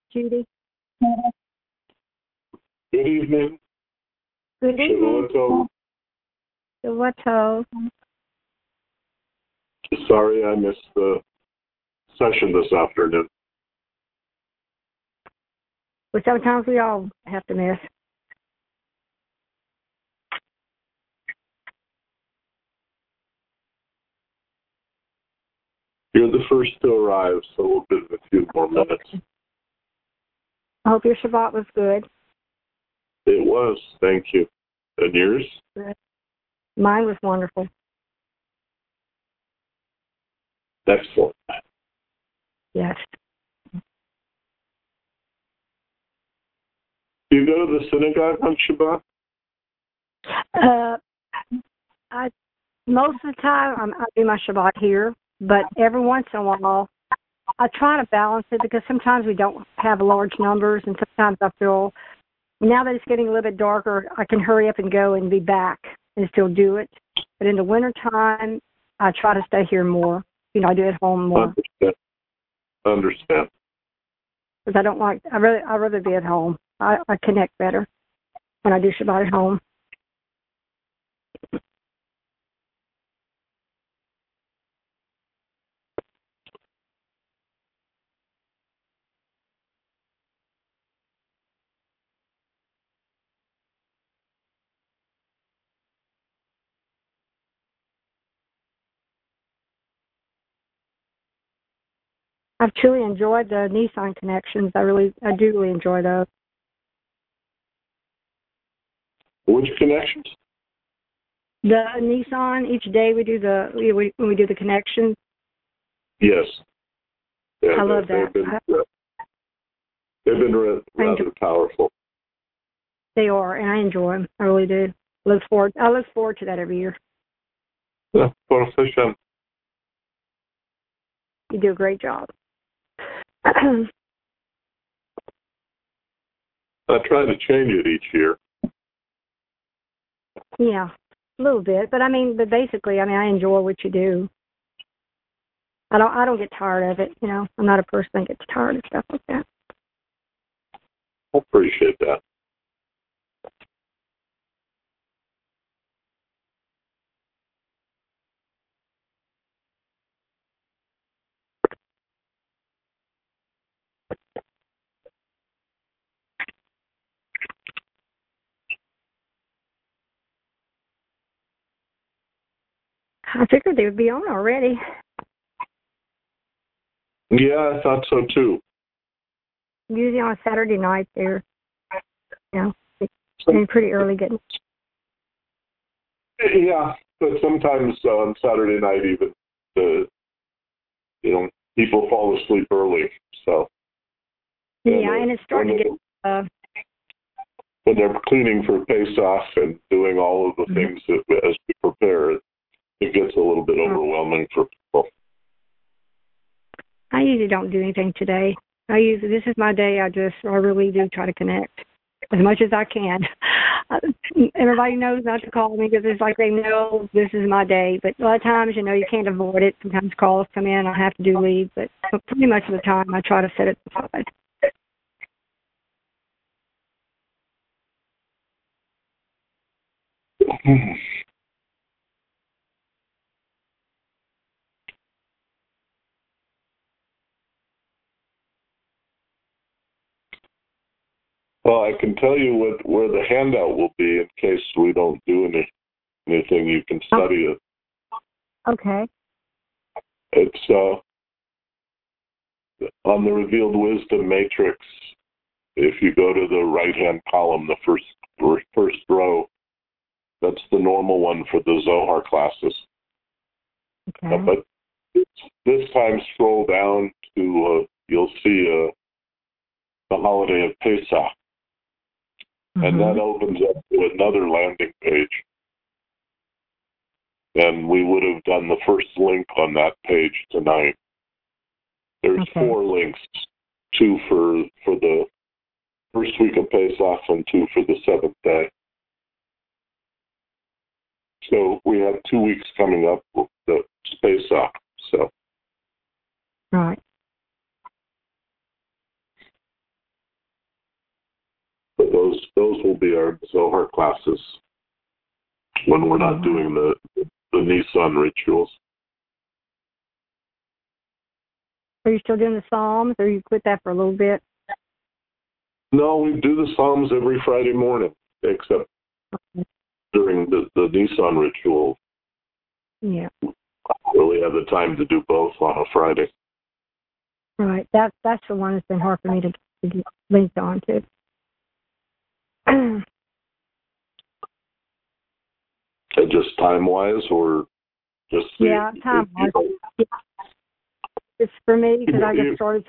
Judy. Good evening. Good evening. Shavuot. Sorry I missed the session this afternoon. But sometimes we all have to miss. You're the first to arrive, so we'll give it a few more minutes. I hope your Shabbat was good. It was, thank you. And yours? Mine was wonderful. Excellent. Yes. Do you go to the synagogue on Shabbat? Most of the time, I do my Shabbat here, but every once in a while, I try to balance it because sometimes we don't have large numbers, and sometimes I feel now that it's getting a little bit darker, I can hurry up and go and be back and still do it. But in the wintertime, I try to stay here more. I do it at home more. Understand. Because I don't like. I'd rather be at home. I connect better when I do Shabbat at home. I've truly enjoyed the Nissan connections. I do really enjoy those. Which connections? The Nissan. Each day we do when we do the connections. Yes. Yeah, I love that. They've been rather powerful. They are, and I enjoy them. I really do. I look forward to that every year. Yeah, Hashem. You do a great job. I try to change it each year. Yeah, a little bit, but basically, I enjoy what you do. I don't get tired of it. I'm not a person that gets tired of stuff like that. I appreciate that. I figured they would be on already. Yeah, I thought so too. Usually on Saturday night, they're pretty early getting. Yeah, but sometimes on Saturday night even people fall asleep early. So and it's starting to get. When they're cleaning for Pesach and doing all of the things as we prepare, it gets a little bit overwhelming for people. I usually don't do anything today. This is my day. I really do try to connect as much as I can. Everybody knows not to call me because it's like they know this is my day. But a lot of times, you can't avoid it. Sometimes calls come in, I have to leave. But pretty much of the time, I try to set it aside. Well, I can tell you where the handout will be in case we don't do anything. You can study it. Okay. It's on the Revealed Wisdom Matrix. If you go to the right-hand column, the first row, that's the normal one for the Zohar classes. Okay. But this time, scroll down to you'll see the holiday of Pesach. And that opens up to another landing page. And we would have done the first link on that page tonight. There's 4 links, 2 for the first week of Pesach and 2 for the 7th day. So we have 2 weeks coming up with the Pesach. So. Right. Zohar classes when we're not doing the Nissan rituals. Are you still doing the Psalms, or you quit that for a little bit? No, we do the Psalms every Friday morning, except during the Nissan ritual. Yeah. I don't really have the time to do both on a Friday. Right. That's the one that's been hard for me to get linked on to. Just time-wise, or just time-wise. It's for me because I get started.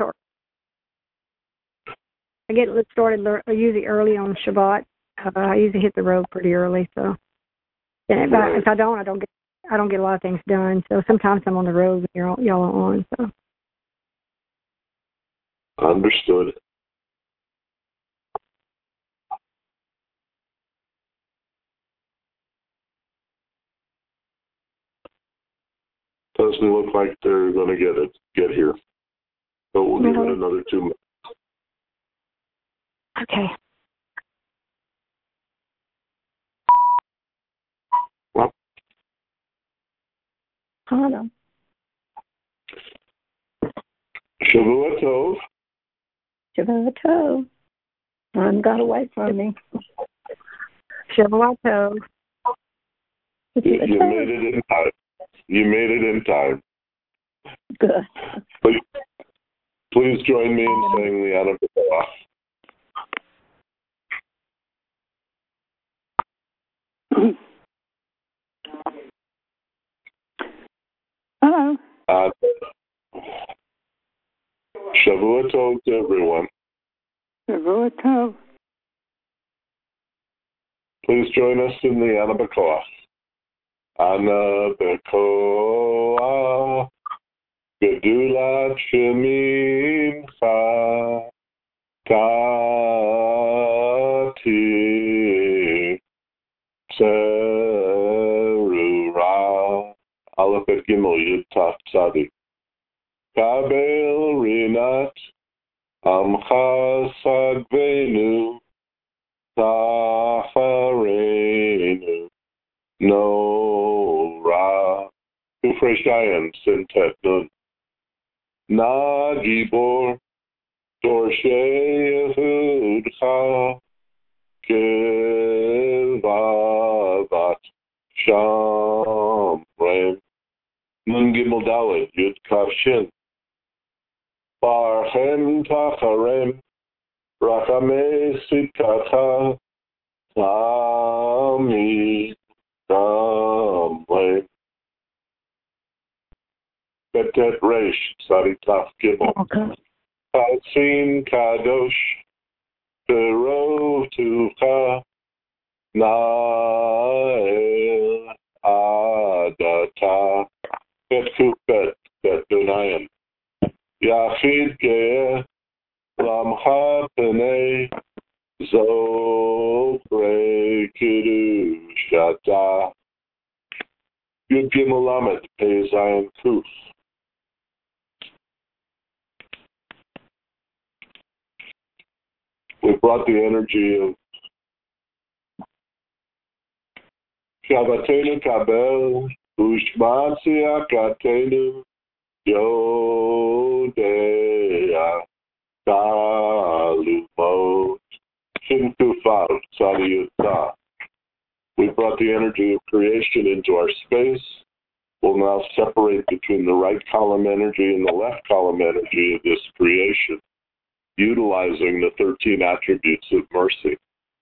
I get started usually early on Shabbat. I usually hit the road pretty early, so. And if I don't get a lot of things done. So sometimes I'm on the road when y'all are on. So. Understood. Doesn't look like they're going to get here. So we'll give it another 2 minutes. Okay. Well, Hello. Shavua Tov. Shavua Tov. Time got away from me. Shavua Tov. You made it in time. You made it in time. Good. Please join me in saying the Ana B'Koach. Hello. Shavua Tov to everyone. Shavua Tov. Please join us in the Ana B'Koach. Ana B'Koach. Gedulat Shemincha. Tati. Terura. Aleph et Gimel Yud Taf Tzadik. Kabel Rinat Amcha Sagvenu Tachareinu Nora Ufreshayan Sintet Nun Na Gibor Dorshe Yehudcha Kevavat Shamrem Nun Gimel Dalet Yud Kaf Shin Barchem Tacharem Rachamei Sitkacha Tami Tamle Betet Reish Saritaf Gimel Katsin Kadosh Bero Tucha Nael Adata Bet Kupet Bet Dunayim Yachid Ge'eh Lamcha P'nei Zoprei Kiddushata Yud Gimel Lamed Pei Zayin Kuf. We brought the energy of Shabbatenu Kabel Ushmatzi Akatenu Yodea Talumot Shinkufav Tzadiyutah. We brought the energy of creation into our space. We'll now separate between the right column energy and the left column energy of this creation, utilizing the 13 attributes of mercy.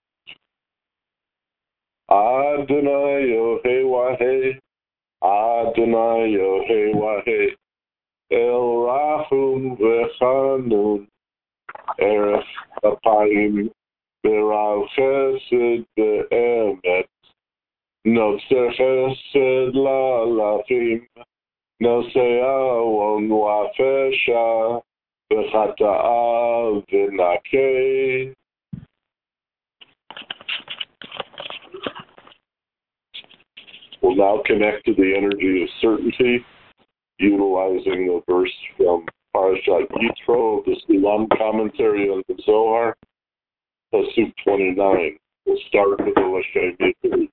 Adonai Yohei Wahei, Adonai Yohei Wahei, El Rahum V'Chanun, Erech Apayim, B'Rav Chesed Be'emet, Noseh Chesed La'alafim, Noseh Awon Wa'afesha, V'Chata'a V'Nakei. We'll now connect to the energy of certainty, utilizing the verse from Parashat Yitro, the Sulam commentary on the Zohar, Pasuk 29. We'll start with the L'Shem Yehud.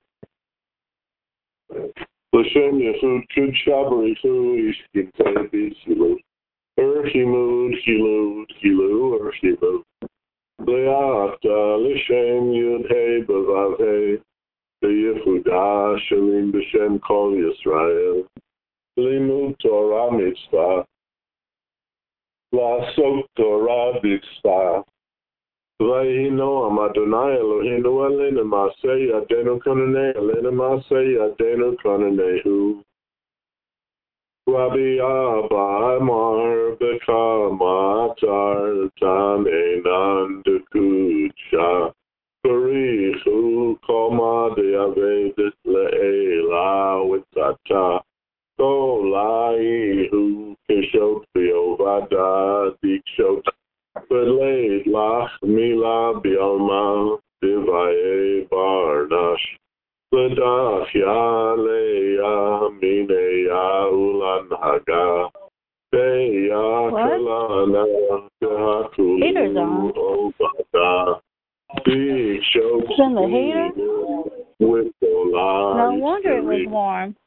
L'Shem Yehud Kud Shabarichu Ishkin Tebisilu. Himud Hilud Hilu Hilu. Le'ata L'Shem Yud Hey B'Vav Hey. Yehuda Shalim B'Shem Kol Yisrael. Limud Torah Mitzvah. La'asok Torah Mitzvah. Vayhi Noam Adonai Eloheinu Elenu Masei Yadenu Konanei Elenu Masei Yadenu Konanehu. Rabbi Abba Amar Bekamatar Tamenan Dekucha. Barichu Koma Deavedit Le'ela Witata. Kolaihu Kishot Biovada Dikshot. Beled Lach Mila Bialma Divaye Barnash. Ledach Yaleya Mineya Ulan Haga. Beya Kalana Tehakulu Obada. It's in the heater? No wonder it was warm.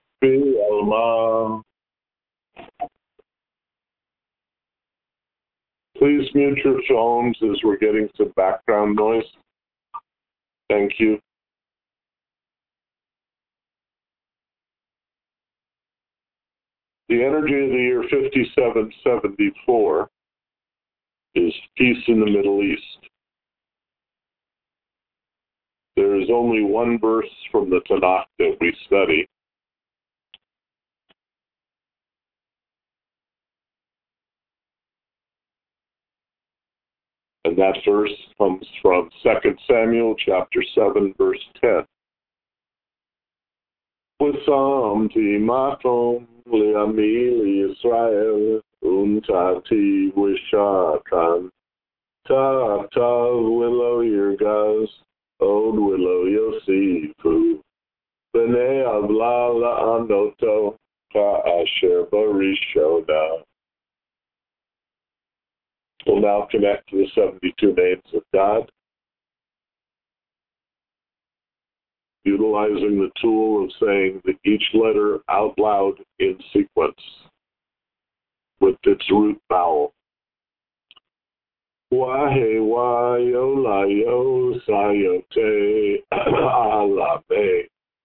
Please mute your phones as we're getting some background noise. Thank you. The energy of the year 5774 is peace in the Middle East. There is only one verse from the Tanakh that we study. And that verse comes from 2 Samuel chapter 7, verse 10. V'samti makom li'ami Yisrael untati v'shatan tav willow yirgaz Od willow Yosifu, B'nei Avla la'anoto, Ka'asher Barishona. We'll now connect to the 72 names of God, utilizing the tool of saying each letter out loud in sequence with its root vowel. Wahe wa yo la yo sayote ala me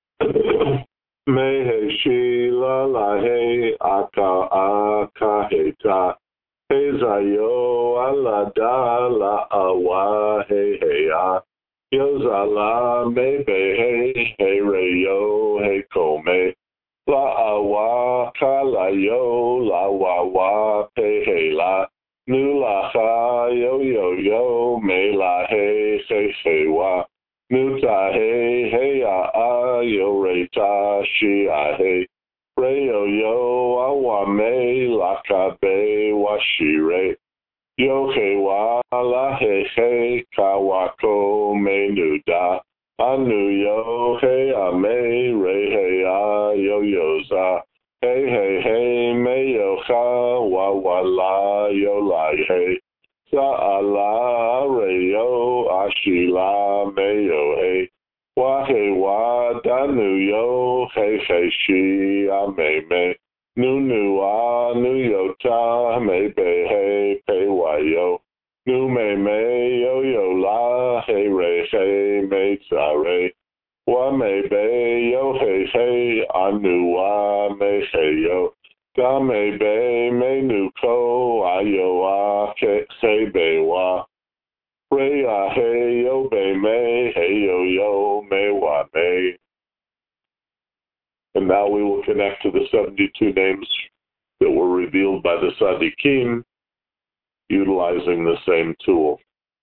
mehe shi la la he aka heta he zayo ala da la awa he a yo zala me be he re yo he kome la awa ka la yo la wa he la Nulacha yo yo yo me la he wa nuta he a yo re ta shi a he re yo yo awa me la ka be wa shi re yo he wa la he ka wa ko me nuda anu yo he a me re he a yo yo za Hey, me yo cha wa la yo la hey. Sa ala re yo ashila me yo hey. Wa danu yo hey shi a me. Nu a nu yo ta me be hey pe wa yo. Nu me yo la hey re me sa re. Wa me be yo hey anu wa me yo da me be me nu ko ayo wa ke say be wa re a hey yo be me hey yo me wa me. And now we will connect to the 72 names that were revealed by the Tzaddikim utilizing the same tool.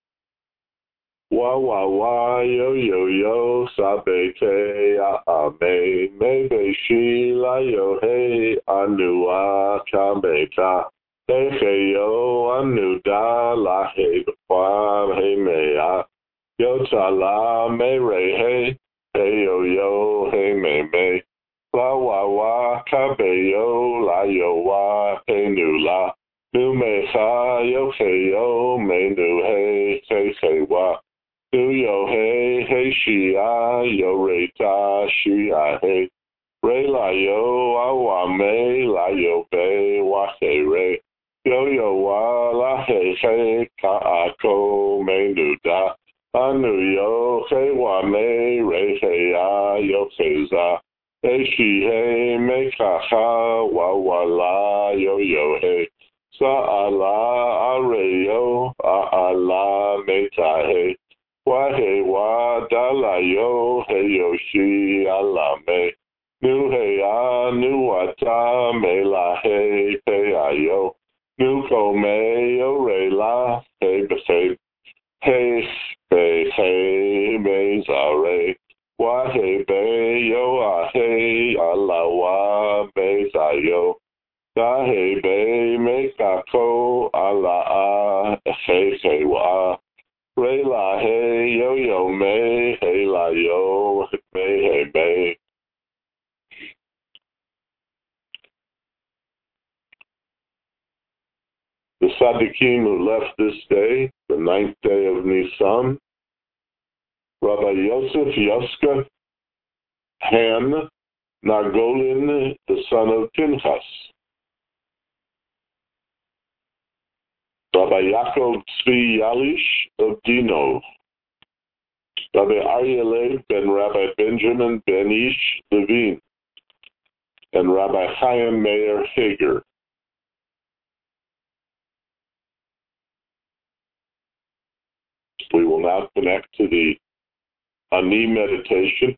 Wa yo sabe te a me be shi la yo hey anu a ka he yo anu da la he kwa he me a yo ta la me re hey yo hey me la wa ka be yo la yo wa hey nu la nu me cha yo hey yo me nu hey wa Nu yo hey hey she I yo re ta she I hey re la yo awa me la yo be wa hey re yo yo wa la hey hey ka ako me nu da anu yo hey wa me re hey I yo hey za hey she hey me ka ha wa la yo yo hey sa ala a re yo a la me ta hey wa he wa da la yo he yo shi ala me nu he a nu wa ta me la he pe a yo nu ko me yo re la he be he me za re wa he be yo a he ala wa me za yo da he be me ka ko ala a he wa Ray la hey yo yo may hey la yo may hey may. The Sadiqim who left this day, the 9th day of Nisan, Rabbi Yosef Yoska Han Nagolin, the son of Pinchas, Rabbi Yaakov Tzvi Yalish of Dino, Rabbi Aryeh ben Rabbi Benjamin ben Ish Levine, and Rabbi Chaim Meir Hager. We will now connect to the Ani meditation.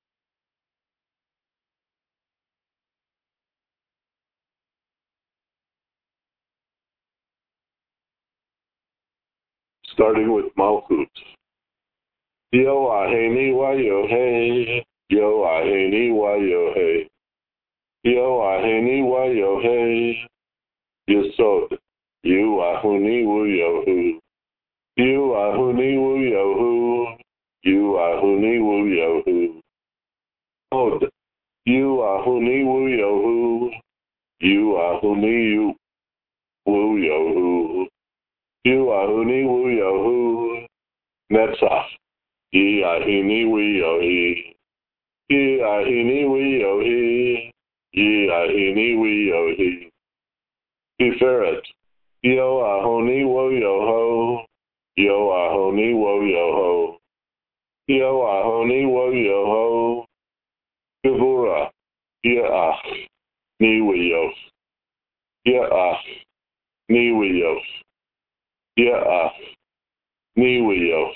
Starting with Malchut. Yo aheni wa yo hey, yo aheni wa yo hey, yo aheni wa yo hey, Yesod, you ahuni wu yo hu, you ahuni wu yo hu, you ahuni wu yo hu, Od, you ahuni wu yo hu, you ahuni wu yo hu, you ahuni wu yo hu, Netzach. Ye ahini we yo he. Ye ahini we yo he. Ye ahini we yo he. Tiferet. Yo ahoni wo yo ho. Yo ahoni wo yo ho. Yo ahoni wo yo ho. Gevura. Ye ach. Ni we yo. Ye ach. Ni we yo. Ye ach. Ni we yo.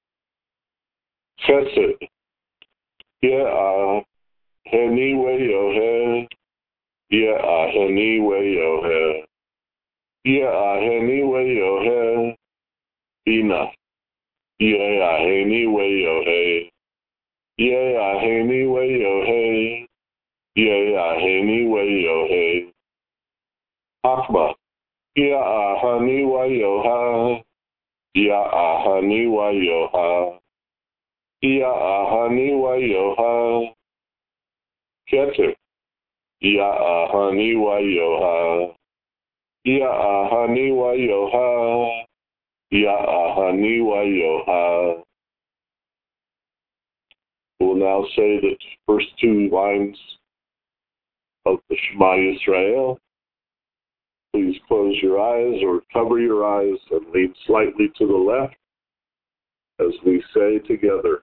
Chesed. Ye ach. Heni we yo he. Ye aheni we yo he. Ye aheni we yo he. Bina. Ye aheni we yo he. Ye aheni we yo he. Ye aheni we yo he. Akba. Ye ahani we yo ha. Ye ahani we yo ha. Ye ahani we yo ha. Keter. Ye ahani we yo ha. Ye ahani we yo ha. Ye ahani we yo ha. We'll now say the first two lines of the Shema Yisrael. Please close your eyes or cover your eyes and lean slightly to the left as we say together,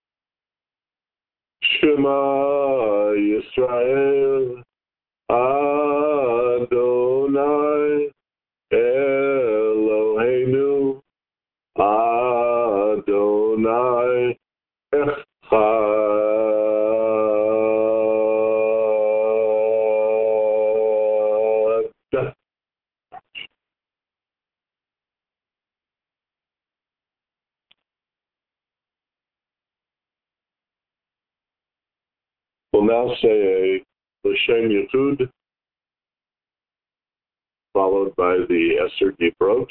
Shema Yisrael, Adonai, Eloheinu, Adonai, Echad. We'll now say a L'Shem Yehud, followed by the Esser Dibrot.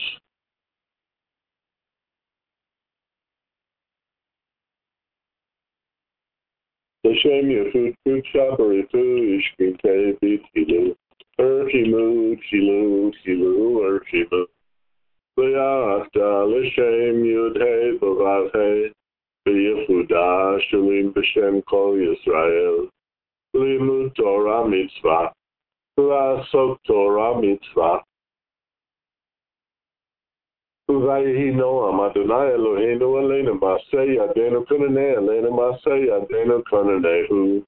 L'Shem Yehud, Kutsha Baritu, Ishkinte, Bitilu, Erchimu, Chilu, Erchimu. V'yachta L'Shem Yud He B'Vav He, בייחודה שלים בשם כל ישראל, לימוד תורה מצווה, לעשות תורה מצווה. ויהי נועם אדוני אלוהינו עלינו מעשה ידינו כוננה עלינו מעשה ידינו כוננהו.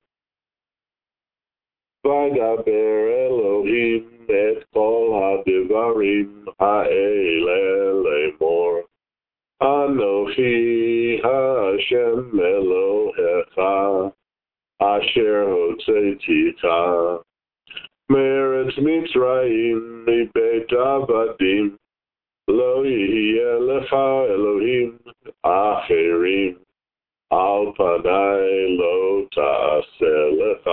וידבר אלוהים את כל הדברים האלה לאמור. אנוכי השם אלוהיך אשר הוצאתיך מארץ מצרים מבית עבדים. לא יהיה לך אלוהים אחרים, על פני לא תעשה לך.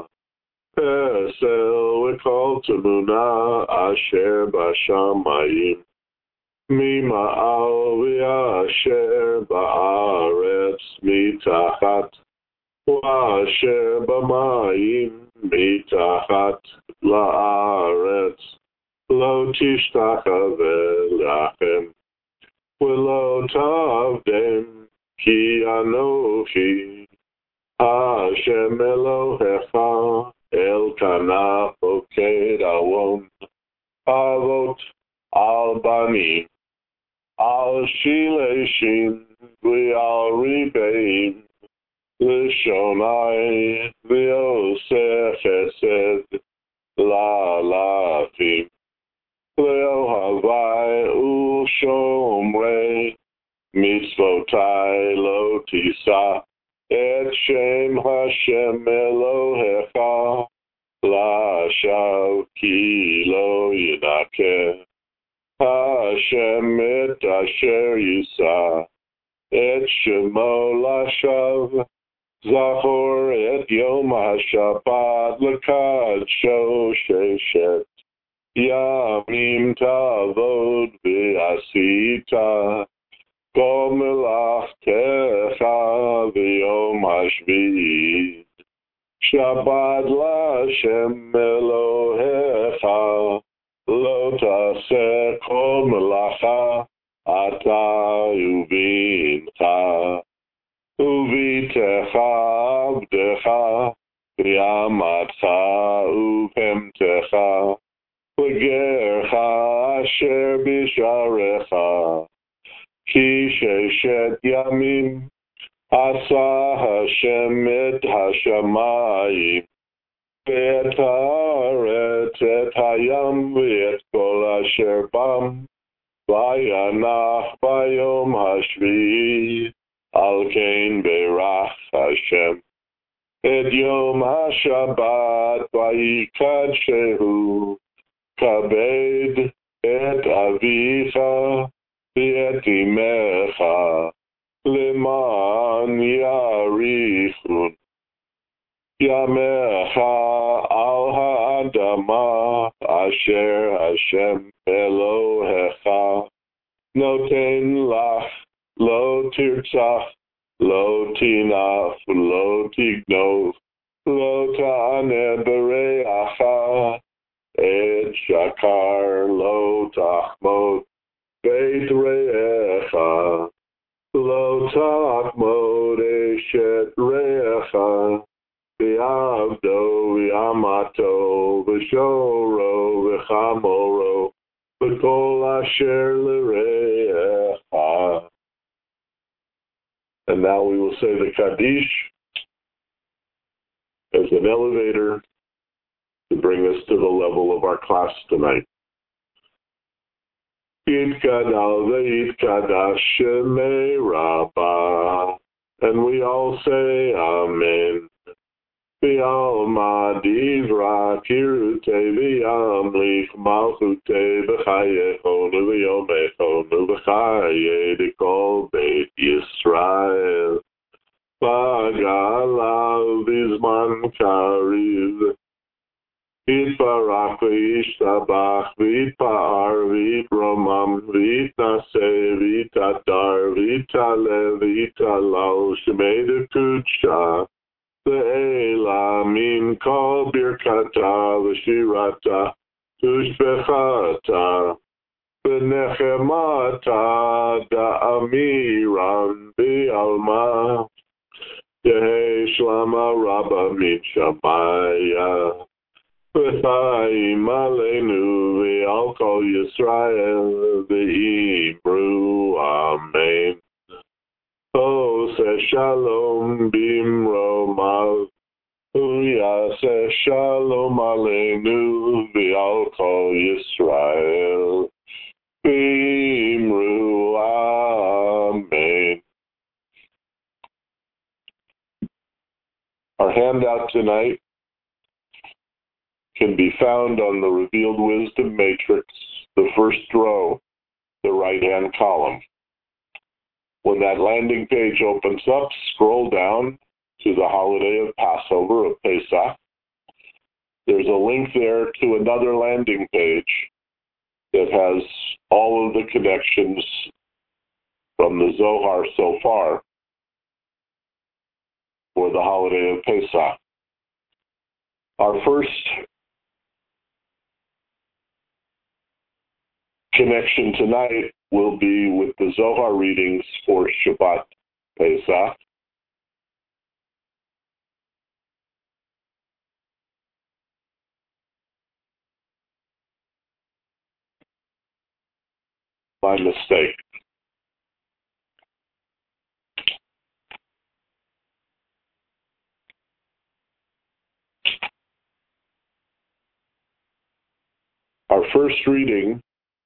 פסל וכל תמונה אשר בשמיים, ממעל ואשר בארץ מתחת, ואשר במים מתחת לארץ. לא תשתחווה לכם, ולא תעבדם, כי אנוכי השם אלוהיך אלקנה פוקד עוון, אבות על בנים, על שילשים ועל ריבעים, לשוני ועושה חסד לאלפים. לאוהבי ושומרי מצוותי לא תישא את שם השם אלוהיך לשווא, כי לא ינקה השם את אשר יישא את שמו לשווא. זכור את יום השבת לקדשו ששת ימים תעבוד ועשית כל מלאכתך ביום השביעי. שבת להשם אלוהיך, לא תעשה כל מלאכה אתה ובנך וביתך עבדך ואמתך ובהמתך וגרך אשר בשעריך, כי ששת ימים עשה השם את השמיים ואת הארץ, את הים ואת כל אשר בם, וינח ביום השביעי. על כן ברך השם את יום השבת ויקדשהו. כבד את אביך ואת אמך, למען יאריכון ימיך על האדמה אשר השם אלוהיך נותן לך. לא תרצח, לא תנאף, לא תגנוב, לא תענה ברעך, את שקר לא תחמוד בית רעך, לא תחמוד אשת רעך, ועבדו ואמתו ושורו וחמורו וכל אשר לרעך. And now we will say the Kaddish as an elevator to bring us to the level of our class tonight. Yitkadal ve'yitkadash shemei Rabbah. And we all say Amen. V'alma divra kirute v'yamlich malchute v'chayechonu v'yomechonu v'chaye d'kol beit Yisrael. V'galav b'zman kariv. Yitbarach v'yishtabach v'yitpa'ar v'yitromam v'yitnaseh v'yitadar v'yitaleh v'yitalal shemei d'kudsha. Ve'ela min kol birkata v'shirata ushbechata Benechemata da'amiram bi'alma Yehi shlama rabba min shamaya V'chaim aleinu v'al kol Yisrael v'imru amen. Oseh shalom bimromav Uyaseh shalom aleinu v'al kol Yisrael v'imru amen. Our handout tonight can be found on the Revealed Wisdom Matrix, the first row, the right-hand column. When that landing page opens up, scroll down to the holiday of Passover, of Pesach. There's a link there to another landing page that has all of the connections from the Zohar so far for the holiday of Pesach. Our first connection tonight will be with the Zohar readings for Shabbat Pesach. My mistake. Our first reading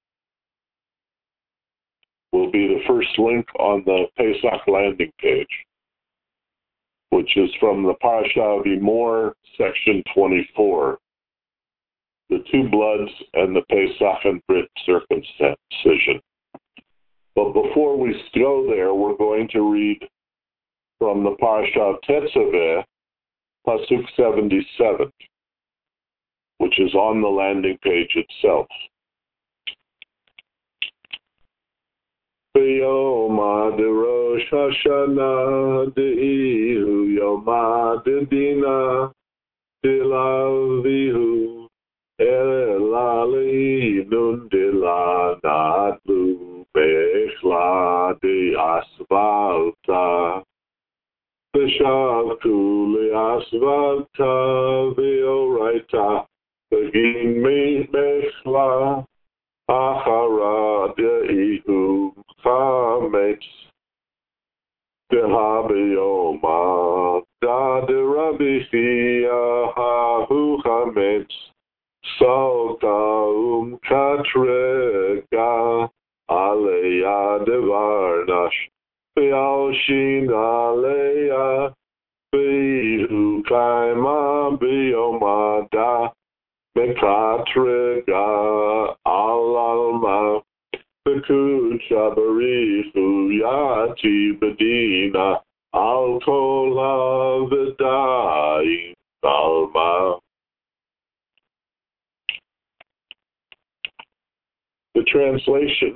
will be the first link on the Pesach landing page, which is from the Parasha of Emor, section 24, the two bloods and the Pesach and Brit circumcision. But before we go there, we're going to read from the Parasha of Tetzaveh, Pasuk 77, which is on the landing page itself. Yoma de Rosh Hashanah de'ihu Yoma de Dina Dilavihu Elaleinu Dilanatlu Bechla de Asvalta Veshavku le Asvalta Veoraita Begin me Bechla Achara de'ihu Chametz dehabiyoma da de Rabbi Chia hahu chametz salka katrega aleya devarnash ve'alshin aleya ve'hu kaima biyoma da mekatrega alalma Kucha barifu yati bedina al kola v'dai alma. The translation.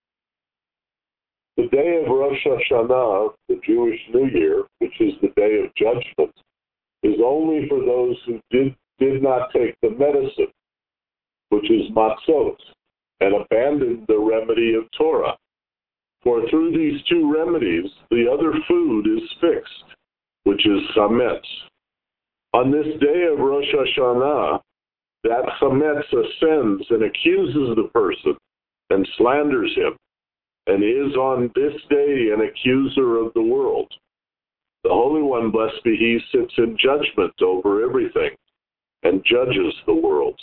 The day of Rosh Hashanah, the Jewish New Year, which is the day of judgment, is only for those who did not take the medicine, which is matzot, and abandoned the remedy of Torah. For through these two remedies, the other food is fixed, which is chametz. On this day of Rosh Hashanah, that chametz ascends and accuses the person and slanders him, and is on this day an accuser of the world. The Holy One, blessed be He, sits in judgment over everything and judges the world.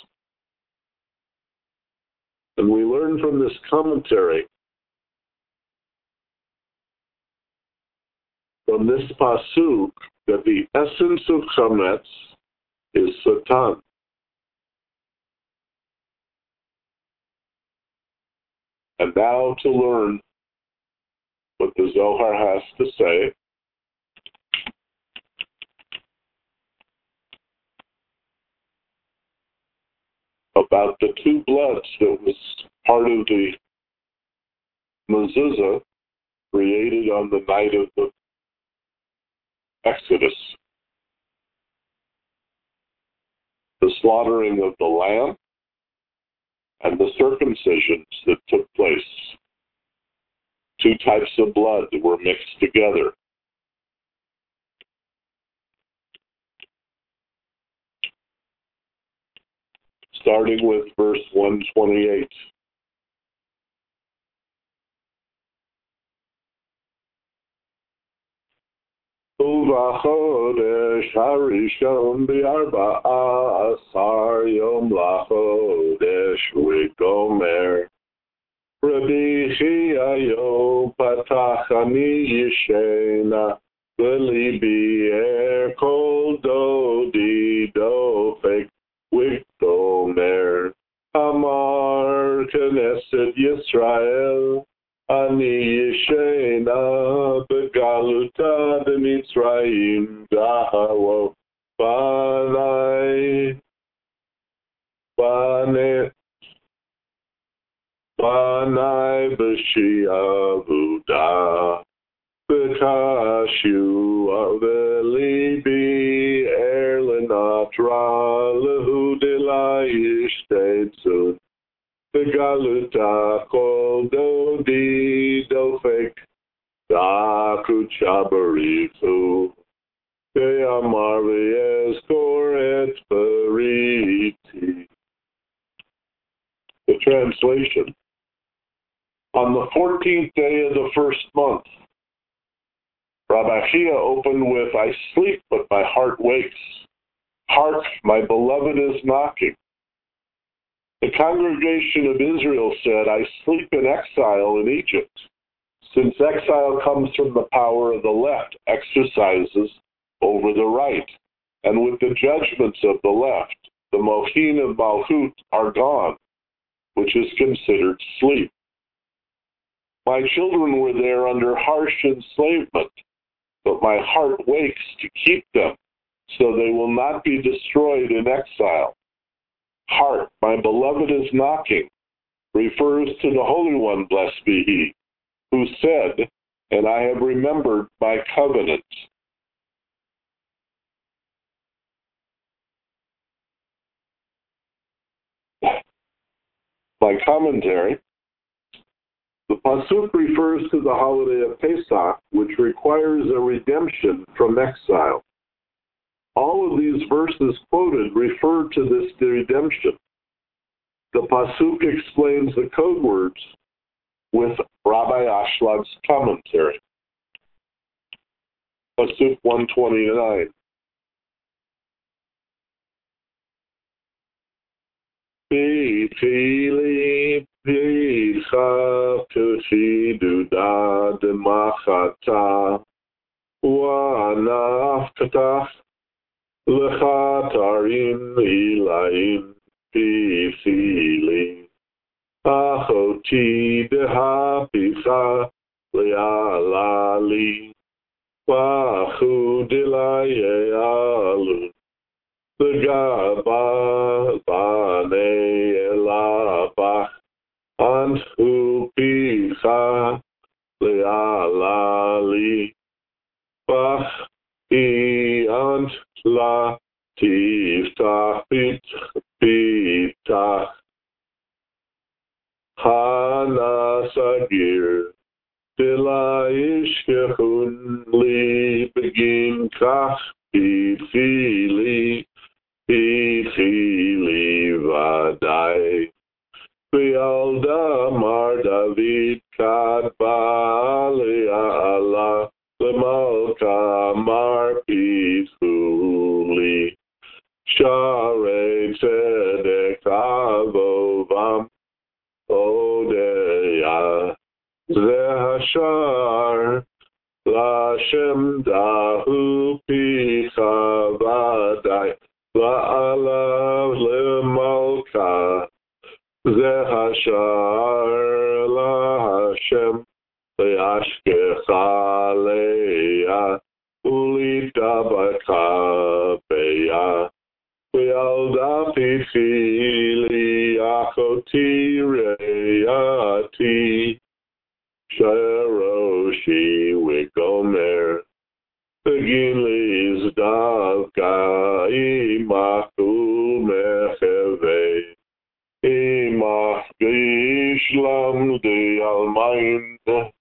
And we learn from this commentary, from this pasuk, that the essence of chametz is Satan. And now to learn what the Zohar has to say about the two bloods that was part of the mezuzah created on the night of the Exodus. The slaughtering of the lamb and the circumcisions that took place. 2 types of blood were mixed together. Starting with verse 128. ובחודש הראשון ב14 יום לחודש וגומר. רבי חייא פתח אני ישנה בליבי כל דודי דופק וגומר. אמר כנסת ישראל אני ישנה בגלותה במצרים דהרו בני בשעבודה בקשוע וליבי לנטרה להודלה ישתצות בגלותה כל דודי דופק דקוצ'ה בריחו ואמר ואזכור את בריתי. The translation. On the 14th day of the first month, Rabbi Chia opened with, I sleep, but my heart wakes. Hark, my beloved is knocking. The congregation of Israel said, I sleep in exile in Egypt. Since exile comes from the power of the left, exercises over the right. And with the judgments of the left, the mohin of Malchut are gone, which is considered sleep. My children were there under harsh enslavement, but my heart wakes to keep them, so they will not be destroyed in exile. Hark, my beloved is knocking, refers to the Holy One, blessed be He, who said, and I have remembered my covenant. My commentary. The Pasuk refers to the holiday of Pesach, which requires a redemption from exile. All of these verses quoted refer to this redemption. The Pasuk explains the code words with Rabbi Ashlag's commentary. Pasuk 129. B'chili b'cha t'chiduda d'machata u'anaftach l'chatarim ilaim b'chili achoti d'hapicha le'alali v'achu d'layalu L'gaba b'nei elabach anhu picha le'alali bach ant la tiftach pitach hana sagir dila ishkechun li begin kach b'chili B'chili vadai, V'yalda mar David kadba le'ala, L'malka mar B'chuli, Sharei tzedek avovam, Odeya, Zehashar, L'Hashem dahu picha vadai, La'alav le'malka zehashar la'Hashem le'ashkecha le'ya u'litabaka beya ve'yalda pichili achoti re'yati sheroshi v'gomer Begin lizdavka imachu mecheve ma geishlam de almain.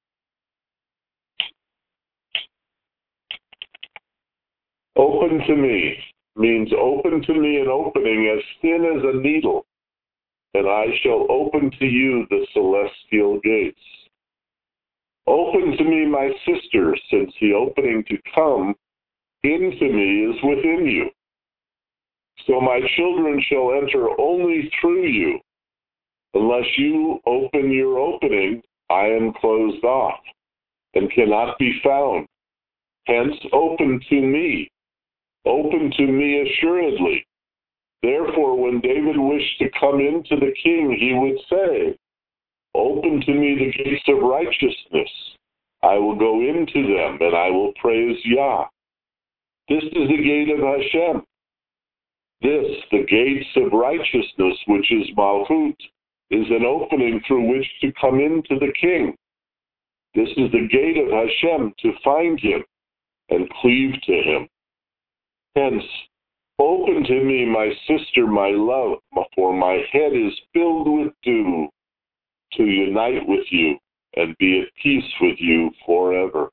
Open to me means open to me an opening as thin as a needle, and I shall open to you the celestial gates. Open to me, my sister, since the opening to come into me is within you. So my children shall enter only through you. Unless you open your opening, I am closed off and cannot be found. Hence, open to me assuredly. Therefore, when David wished to come into the king, he would say, open to me the gates of righteousness. I will go into them, and I will praise Yah. This is the gate of Hashem. This, the gates of righteousness, which is Malchut, is an opening through which to come into the king. This is the gate of Hashem to find him and cleave to him. Hence, open to me, my sister, my love, for my head is filled with dew, to unite with you and be at peace with you forever.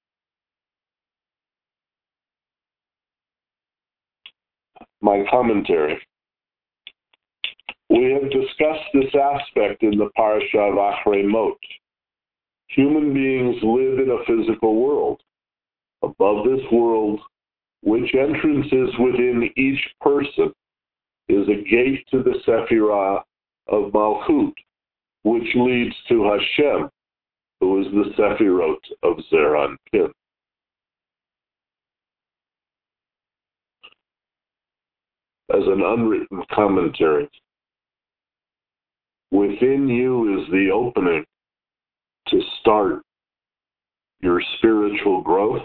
My commentary. We have discussed this aspect in the parasha of Achrei Mot. Human beings live in a physical world. Above this world, which entrance is within each person, is a gate to the Sephirah of Malchut, which leads to Hashem, who is the Sephirot of Zeir Anpin. As an unwritten commentary, within you is the opening to start your spiritual growth.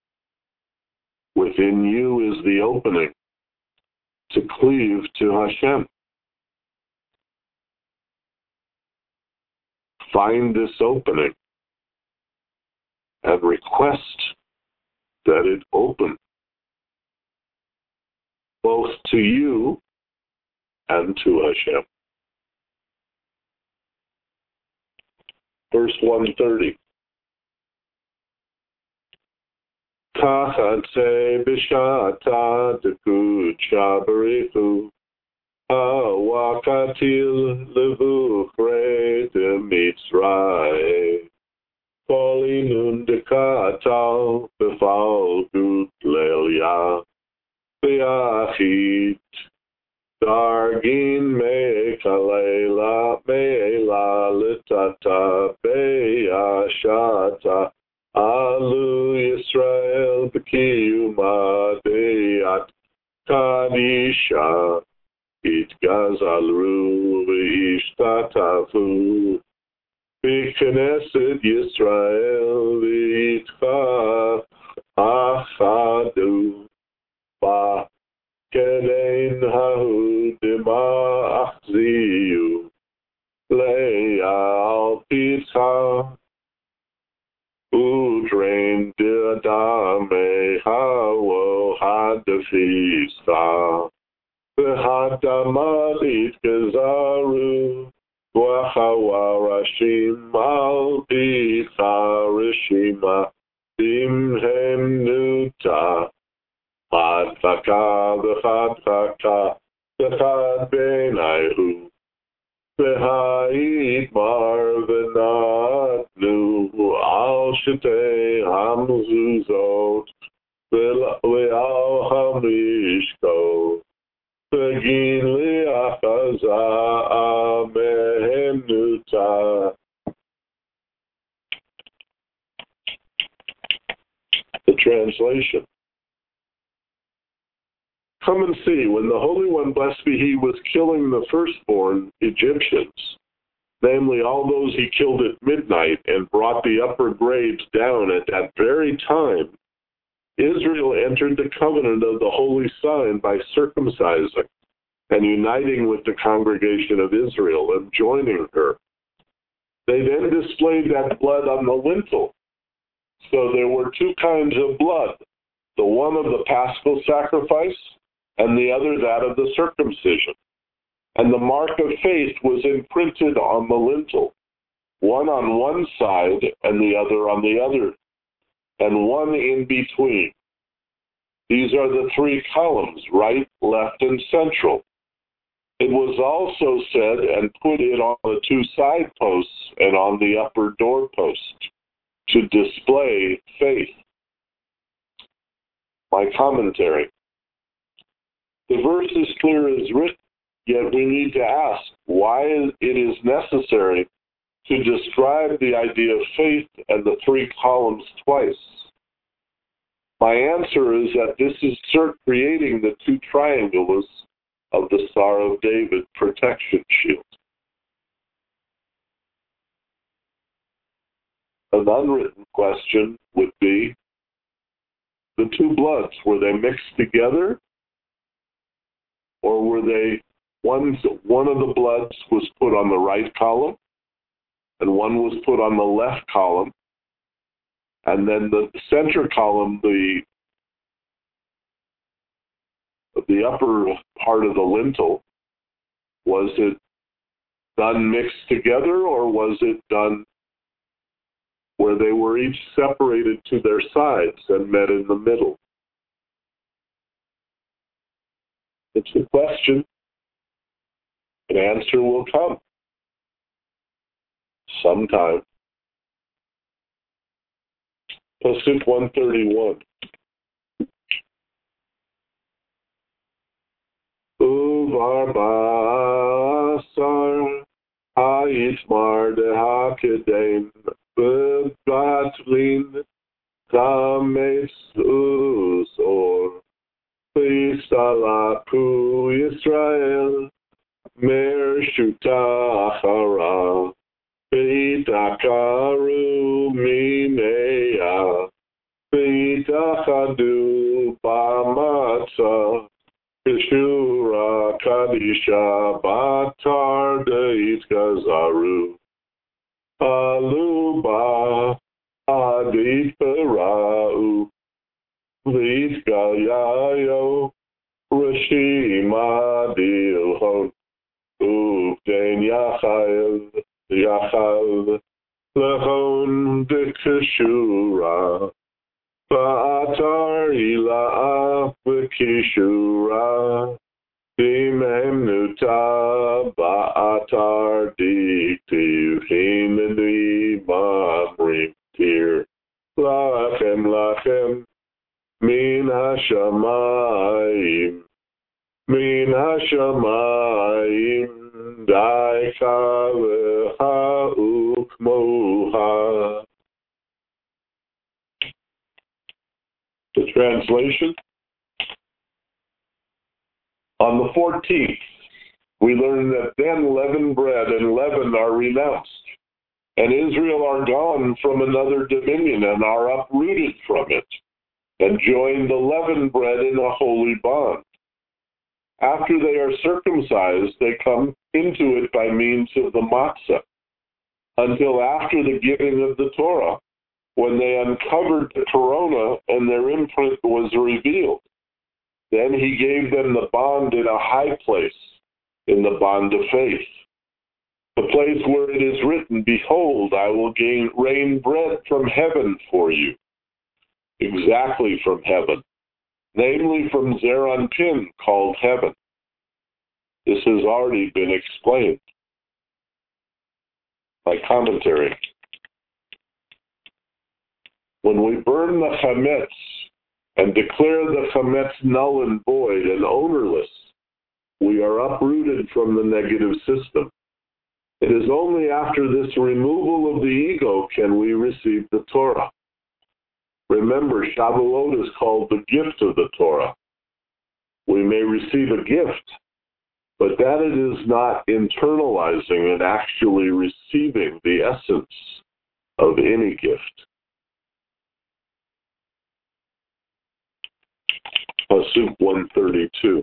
Within you is the opening to cleave to Hashem. Find this opening and request that it open both to you and to Hashem. Verse 130. Kachate b'shata dekucha b'richu hawakatil levuchre demitzray kolinun dekatal b'falgut lelia b'yachit dargin mekalela me'ela litata b'yashata Alu Yisrael b'kiyuma de'at kadisha itgazalru v'ishtatafu b'knesset Yisrael v'itcha achadu ba'kedein hahu dima achziyu le'al pitcha Udrain diadame hawo hadafisa V'hadamalit gazaru V'chawarashim al pitha rishima Dimhem nuta Hadfaka v'chadfaka V'chad benayhu V'ha'it mar v'natnu al shetei hamzuzot v'al hamishko v'gin li'achaza amehem nuta. The translation. Come and see, when the Holy One, blessed be He, was killing the firstborn Egyptians, namely all those he killed at midnight and brought the upper grades down at that very time, Israel entered the covenant of the Holy Sign by circumcising and uniting with the congregation of Israel and joining her. They then displayed that blood on the lintel. So there were two kinds of blood, the one of the paschal sacrifice and the other that of the circumcision. And the mark of faith was imprinted on the lintel, one on one side and the other on the other, and one in between. These are the three columns, right, left, and central. It was also said, and put it on the two side posts and on the upper doorpost, to display faith. My commentary. The verse is clear as written, yet we need to ask why it is necessary to describe the idea of faith and the three columns twice. My answer is that this is creating the two triangles of the Star of David protection shield. An unwritten question would be, the two bloods, were they mixed together? Or were they, one of the bloods was put on the right column, and one was put on the left column, and then the center column, the upper part of the lintel, was it done mixed together, or was it done where they were each separated to their sides and met in the middle? It's a question. An answer will come sometime. Pasuk 131. Uvar basar ha'itmar dehakedem b'batlin kames usor V'istalaku Yisrael mer shutachara v'itakaru mimeya v'itachadu b'matzah Kishura Kadisha Batar Deit Gazaru Aluba Adit Parau Vit Galyayo Rashima Dilhon Uvden Yachav Lehon Dikashura Ba'atar Ila'a V'kishura Dimemnuta Ba'atar Diktiv Hinani Mamrim Tir Lachem Min Hashamayim Daika Leha Ukmoha. The translation. On the 14th, we learn that then leavened bread and leaven are renounced, and Israel are gone from another dominion and are uprooted from it, and join the leavened bread in a holy bond. After they are circumcised, they come into it by means of the matzah, until after the giving of the Torah, when they uncovered the corona and their imprint was revealed. Then he gave them the bond in a high place, in the bond of faith. The place where it is written, Behold, I will rain bread from heaven for you. Exactly from heaven, namely from Zeranpin, called heaven. This has already been explained. My commentary. When we burn the chametz and declare the chametz null and void and ownerless, we are uprooted from the negative system. It is only after this removal of the ego can we receive the Torah. Remember, Shavuot is called the gift of the Torah. We may receive a gift, but that it is not internalizing and actually receiving the essence of any gift. Pasuk 132.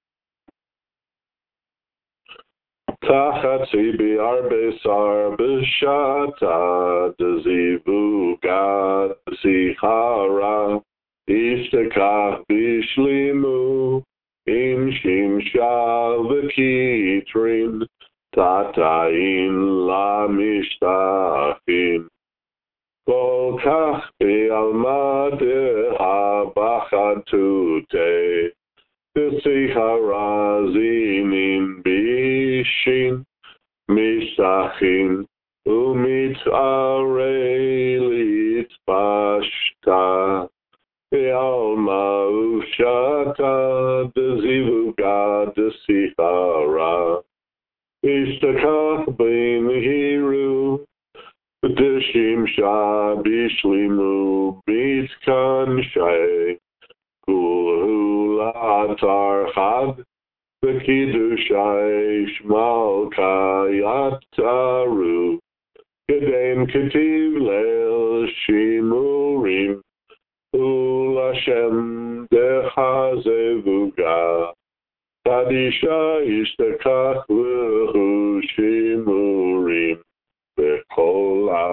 Tachatzi bi'ar besar b'shata dezivu gad sihara ishtekach bishlimu im shimsha v'kitri Atayin Lamishtahin Kol Kach Be'almadeha Bachatute Harazinin Bishin Mishachin Umitzarelit Pashta Be'alma Ushata Dezivuga Desihara Ishtakach Bein Hiru Deshim Shah Bishlimu Bitkan Shay Kulhu Latar Chad Bekidushai Shmal Kayataru Kedain Ketiv Leil Shimurim Ulashem Dechazevuga Kadisha Ishtakach Lehu Shimurim Bekola.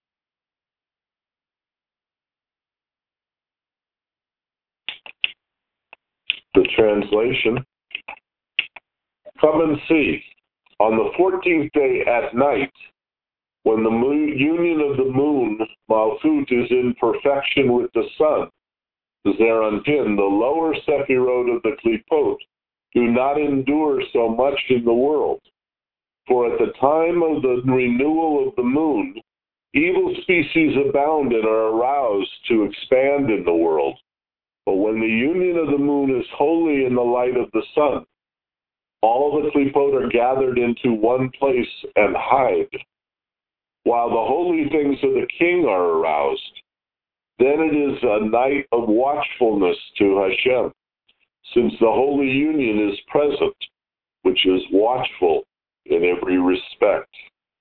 The translation. Come and see. On the 14th day at night, when the union of the moon, Malchut, is in perfection with the sun, the Zeranpin, the lower Sephirot of the Klipot, do not endure so much in the world. For at the time of the renewal of the moon, evil species abound and are aroused to expand in the world. But when the union of the moon is wholly in the light of the sun, all the Klipot are gathered into one place and hide, while the holy things of the king are aroused. Then it is a night of watchfulness to Hashem, since the holy union is present, which is watchful in every respect.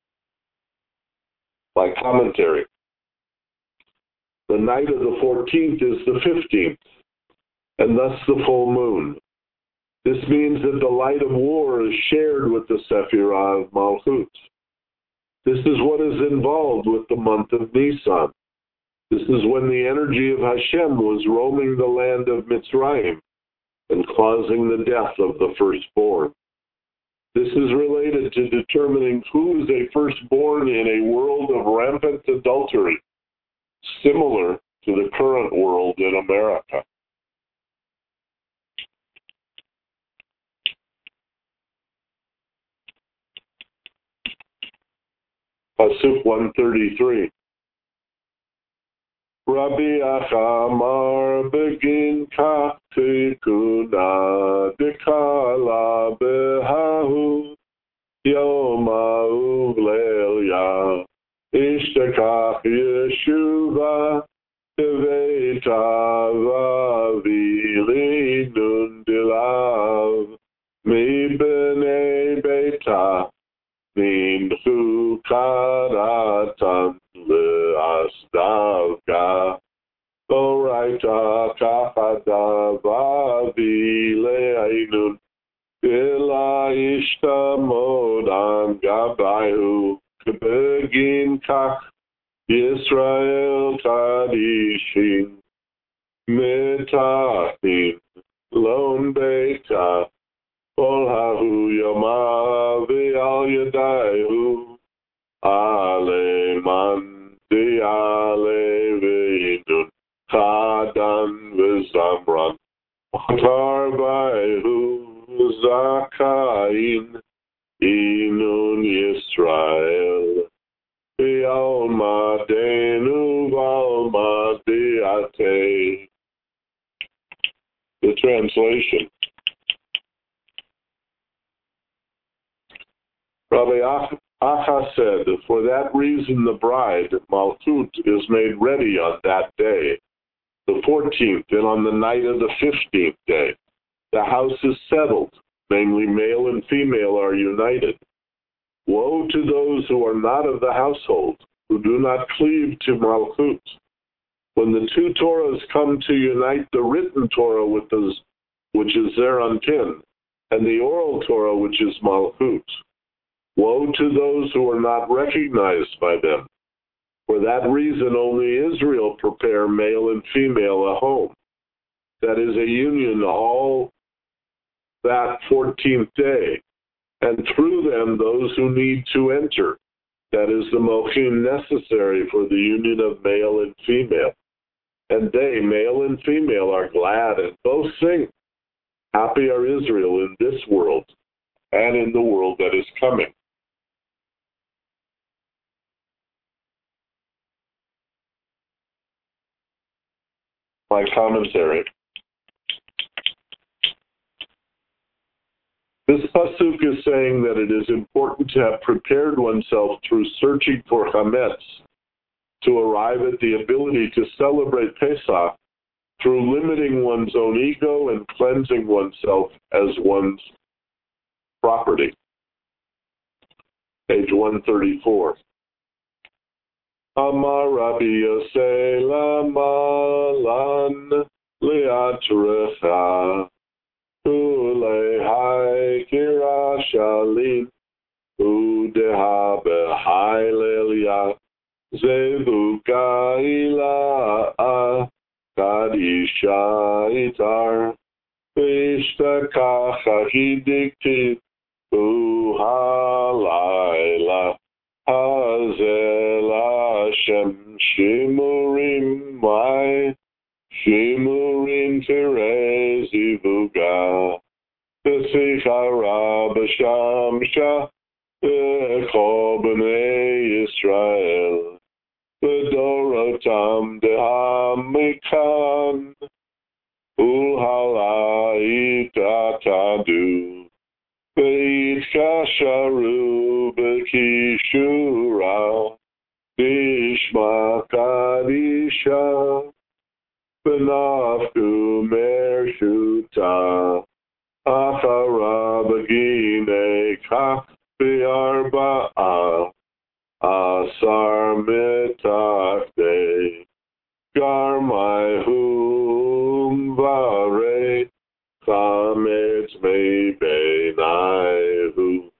By commentary. The night of the 14th is the 15th, and thus the full moon. This means that the light of war is shared with the Sephirah of Malchut. This is what is involved with the month of Nisan. This is when the energy of Hashem was roaming the land of Mitzrayim and causing the death of the firstborn. This is related to determining who is a firstborn in a world of rampant adultery, similar to the current world in America. Pasuk 133. Rabbi Achamar begin kach tikuna dekala behahu yoma uvlelia ishtakach yeshuva teveita vavili nundilav mi b'nei beita Minchu karatan le'asdavka Oraita kachadavavi le'ainun Ila ishtamod gabayu Kebegin kach Yisrael kadishin Metachin lon beita Kol hahu yoma ve'al yadayu aleman de'ale ve'inun chadan ve'zamran Atar ba'ehu zakayin inun Yisrael ve'al madenu v'al madeate. The translation. Rabbi Acha said, for that reason the bride, Malchut, is made ready on that day, the 14th, and on the night of the 15th day. The house is settled, namely male and female are united. Woe to those who are not of the household, who do not cleave to Malchut. When the two Torahs come to unite the written Torah with which is Zeranpin, and the oral Torah, which is Malchut. Woe to those who are not recognized by them. For that reason, only Israel prepare male and female a home. That is a union all that 14th day, and through them those who need to enter. That is the mochim necessary for the union of male and female. And they, male and female, are glad and both sing. Happy are Israel in this world and in the world that is coming. My commentary. This pasuk is saying that it is important to have prepared oneself through searching for chametz to arrive at the ability to celebrate Pesach through limiting one's own ego and cleansing oneself as one's property. Page 134. Amar Rabbi Yosei lama lan liatrecha ulehai kirashalin udeha behailelia zevuka ila'a kadisha itar vishtakacha hidikti uhalayla Hazel Hashem Shimurim Mai Shimurim Terez Ivuga Besichara B'Shamsha B'Echol B'nei Yisrael B'Dorotam Dehamikan Uhalai Tatadu B'Yitkasharu B'Kishura Bishma Kadisha B'Nafku Mershuta Achara B'Gine Kach B'Arba'a Asar Mitachde Garmaihum Vare Chametz me benaihu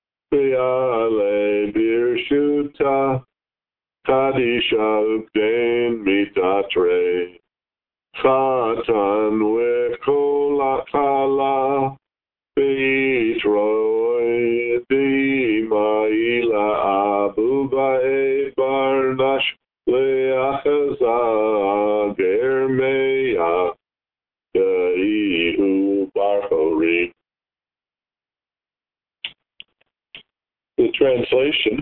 Biale birshuta Kadisha ukden mitatre Chatan wekolakala Bitroi Dimaila Abubae Barnash Leachaza Germeya The translation.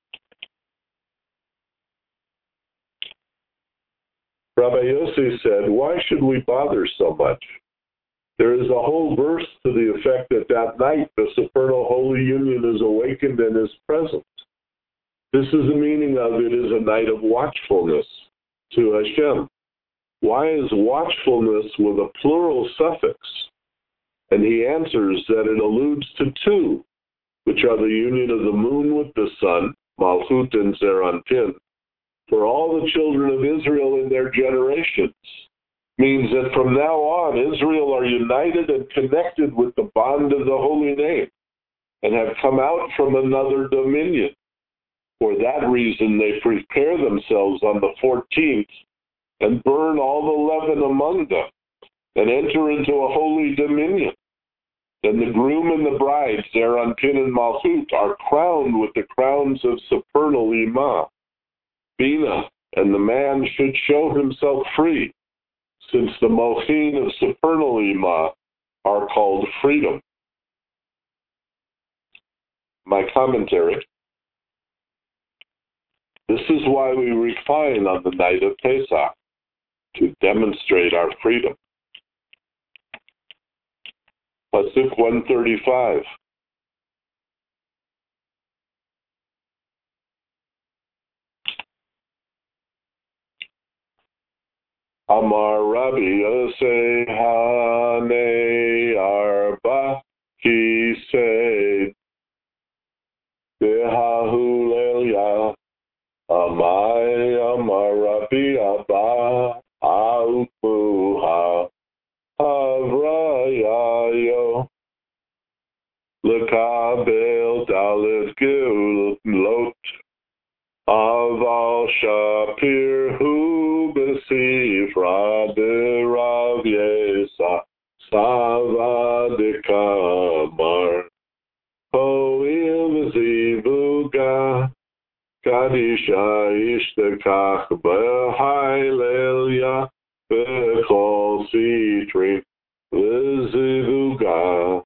Rabbi Yossi said, why should we bother so much? There is a whole verse to the effect that that night the supernal holy union is awakened and is present. This is the meaning of it is a night of watchfulness to Hashem. Why is watchfulness with a plural suffix? And he answers that it alludes to two, which are the union of the moon with the sun, Malchut and Zeranpin, for all the children of Israel in their generations. Means that from now on, Israel are united and connected with the bond of the holy name and have come out from another dominion. For that reason, they prepare themselves on the 14th and burn all the leaven among them, and enter into a holy dominion. Then the groom and the bride, Zeranpin and Malchut, are crowned with the crowns of supernal Imah, Bina, and the man should show himself free, since the mochin of supernal Imah are called freedom. My commentary. This is why we recline on the night of Pesach, to demonstrate our freedom. Pasuk 135. Amar Rabbi Yosei Hanei Arba Kisei Behahulelya Amai Amar Rabbi Abba Aupuha Avrayayo Lekabel Dalit Gulot Aval Shapir Hu Besifra de Rav Yesa Sava de Kamar Ho Isha ishtekach b'hailelia b'chol sitrin l'zivuga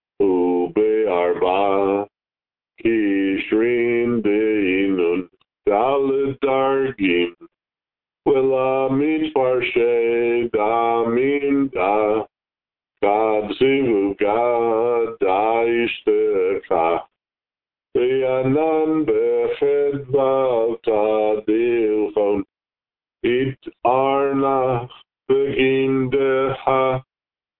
u'be'arba kishrin de'inun daled dargim v'lamit parshe damin da God zivuga da ishtekach Yanan bechedvav tadilchon it arnach begindeha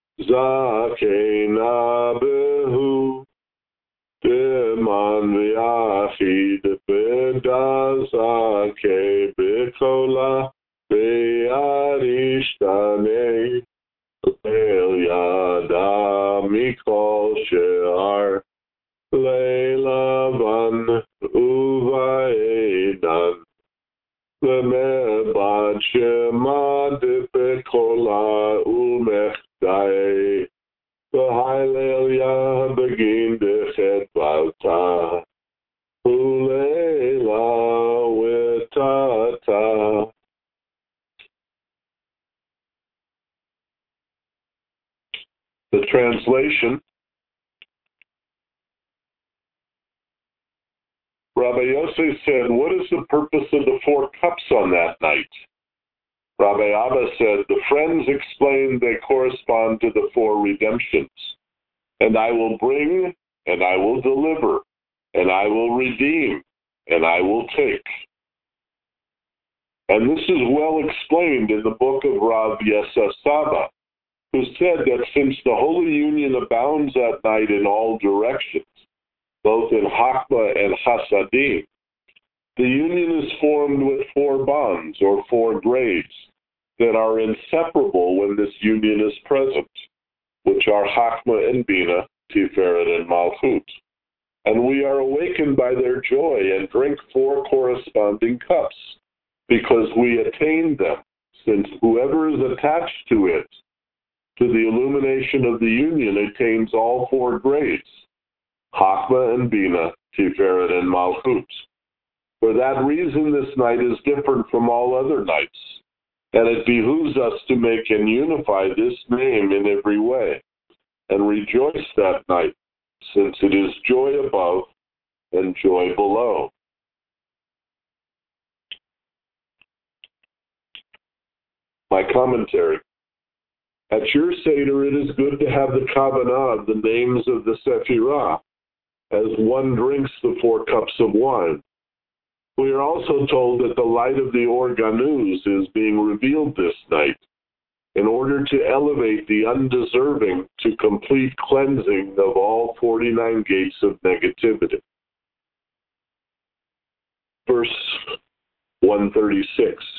zakena behu deman v'yachid bedazake bekola be'arishtane leil yada mikol she'ar Leilavan Uvaedan Lemebad Shema Dipekola Umechdai V'Hailelia Begin Dechet Valta Uleila Wetata. The translation. Rabbi Yossi said, what is the purpose of the 4 cups on that night? Rabbi Abba said, the friends explained they correspond to the 4 redemptions. And I will bring, and I will deliver, and I will redeem, and I will take. And this is well explained in the book of Rav Yessa Saba, who said that since the Holy Union abounds at night in all directions, both in Hakma and Chasadim, the union is formed with 4 bonds, or 4 grades, that are inseparable when this union is present, which are Hakma and Bina, Tiferet and Malchut. And we are awakened by their joy and drink 4 corresponding cups, because we attain them, since whoever is attached to it, to the illumination of the union, attains all 4 grades, Hakma and Bina, Tiferet and Malchut. For that reason, this night is different from all other nights, and it behooves us to make and unify this name in every way, and rejoice that night, since it is joy above and joy below. My commentary. At your Seder, it is good to have the Kavanah of the names of the Sephirah, as one drinks the 4 cups of wine. We are also told that the light of the Organuz is being revealed this night, in order to elevate the undeserving to complete cleansing of all 49 gates of negativity. Verse 136.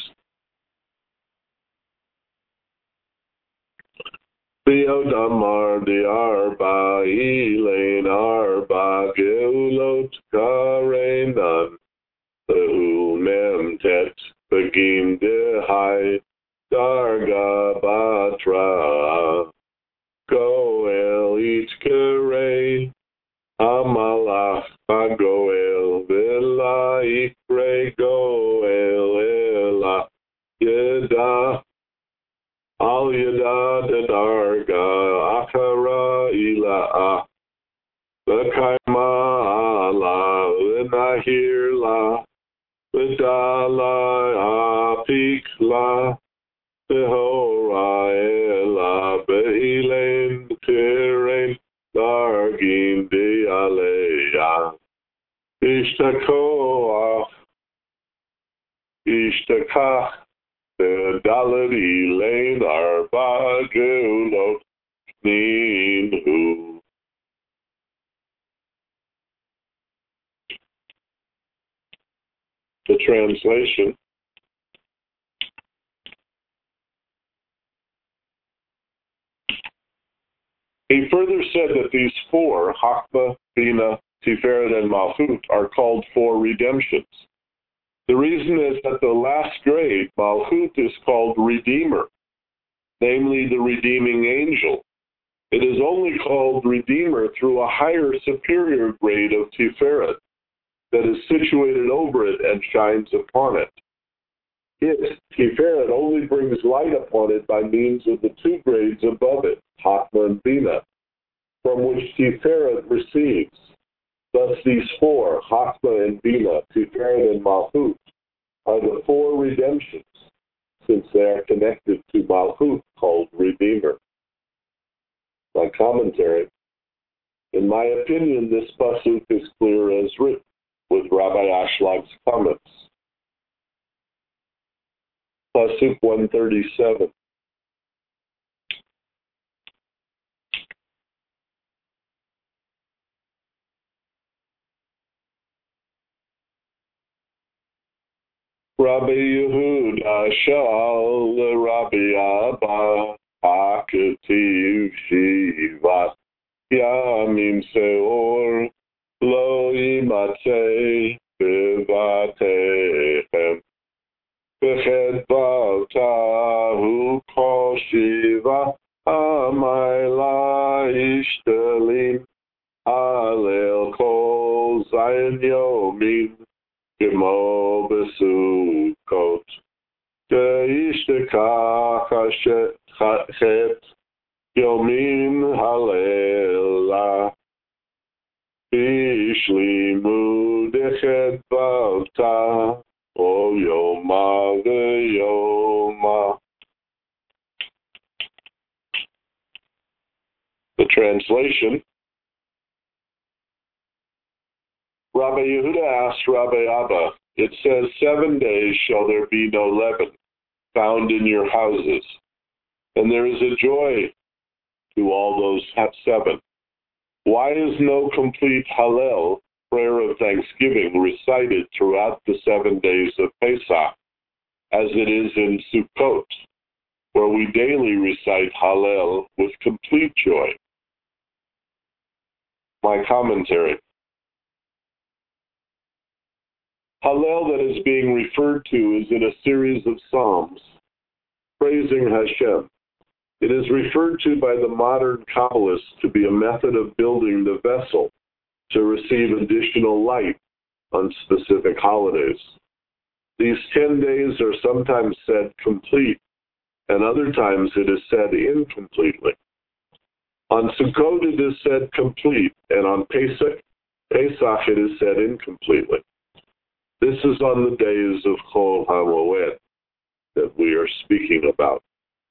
Theodamar the Arba Elaine Arba Geulot Karenan Lehu Memtet Begin Dehai Darga Batra Goel Itkere Amalach Goel Villa Ikre Goel Ela Yeda Al Yada de Darga Akara Ila Bekaima Allah Vinahir La Vidala Apik La Behora Ela Behilen Tirin Dargin De Aleya Ishtakoach Ishtakach Dalari Lane Arba Geulot Ninu. The translation. He further said that these 4, Hakma, Bina, Tiferet, and Malchut, are called 4 redemptions. The reason is that the last grade, Malchut, is called Redeemer, namely the redeeming angel. It is only called Redeemer through a higher superior grade of Tiferet, that is situated over it and shines upon it. It, Tiferet, only brings light upon it by means of the two grades above it, Chachma and Bina, from which Tiferet receives. Thus these four, Chachma and Bina, Tiferet and Malchut, are the four redemptions, since they are connected to Malchut, called Redeemer. My commentary. In my opinion, this pasuk is clear as written, with Rabbi Ashlag's comments. Pasuk 137. Rabbi Yehuda shal Rabbi Abba Hakativ Shivat Yamim Seor Lo Yimatzeh Bevatechem Bechedvaltahu Kol Shiva Amayla Ishtalim Alel Kol Zayin Yomim Gemo Besukot Keishtekach Chet Yomin Halela Ishlimu Dechet Balta O Yoma Veyoma. The translation. Rabbi Yehuda asked Rabbi Abba, it says 7 days shall there be no leaven found in your houses, and there is a joy to all those 7. Why is no complete Hallel, prayer of thanksgiving, recited throughout the 7 days of Pesach, as it is in Sukkot, where we daily recite Hallel with complete joy? My commentary. Hallel that is being referred to is in a series of psalms, praising Hashem. It is referred to by the modern Kabbalists to be a method of building the vessel to receive additional light on specific holidays. These 10 days are sometimes said complete, and other times it is said incompletely. On Sukkot it is said complete, and on Pesach it is said incompletely. This is on the days of Chol HaMoed that we are speaking about.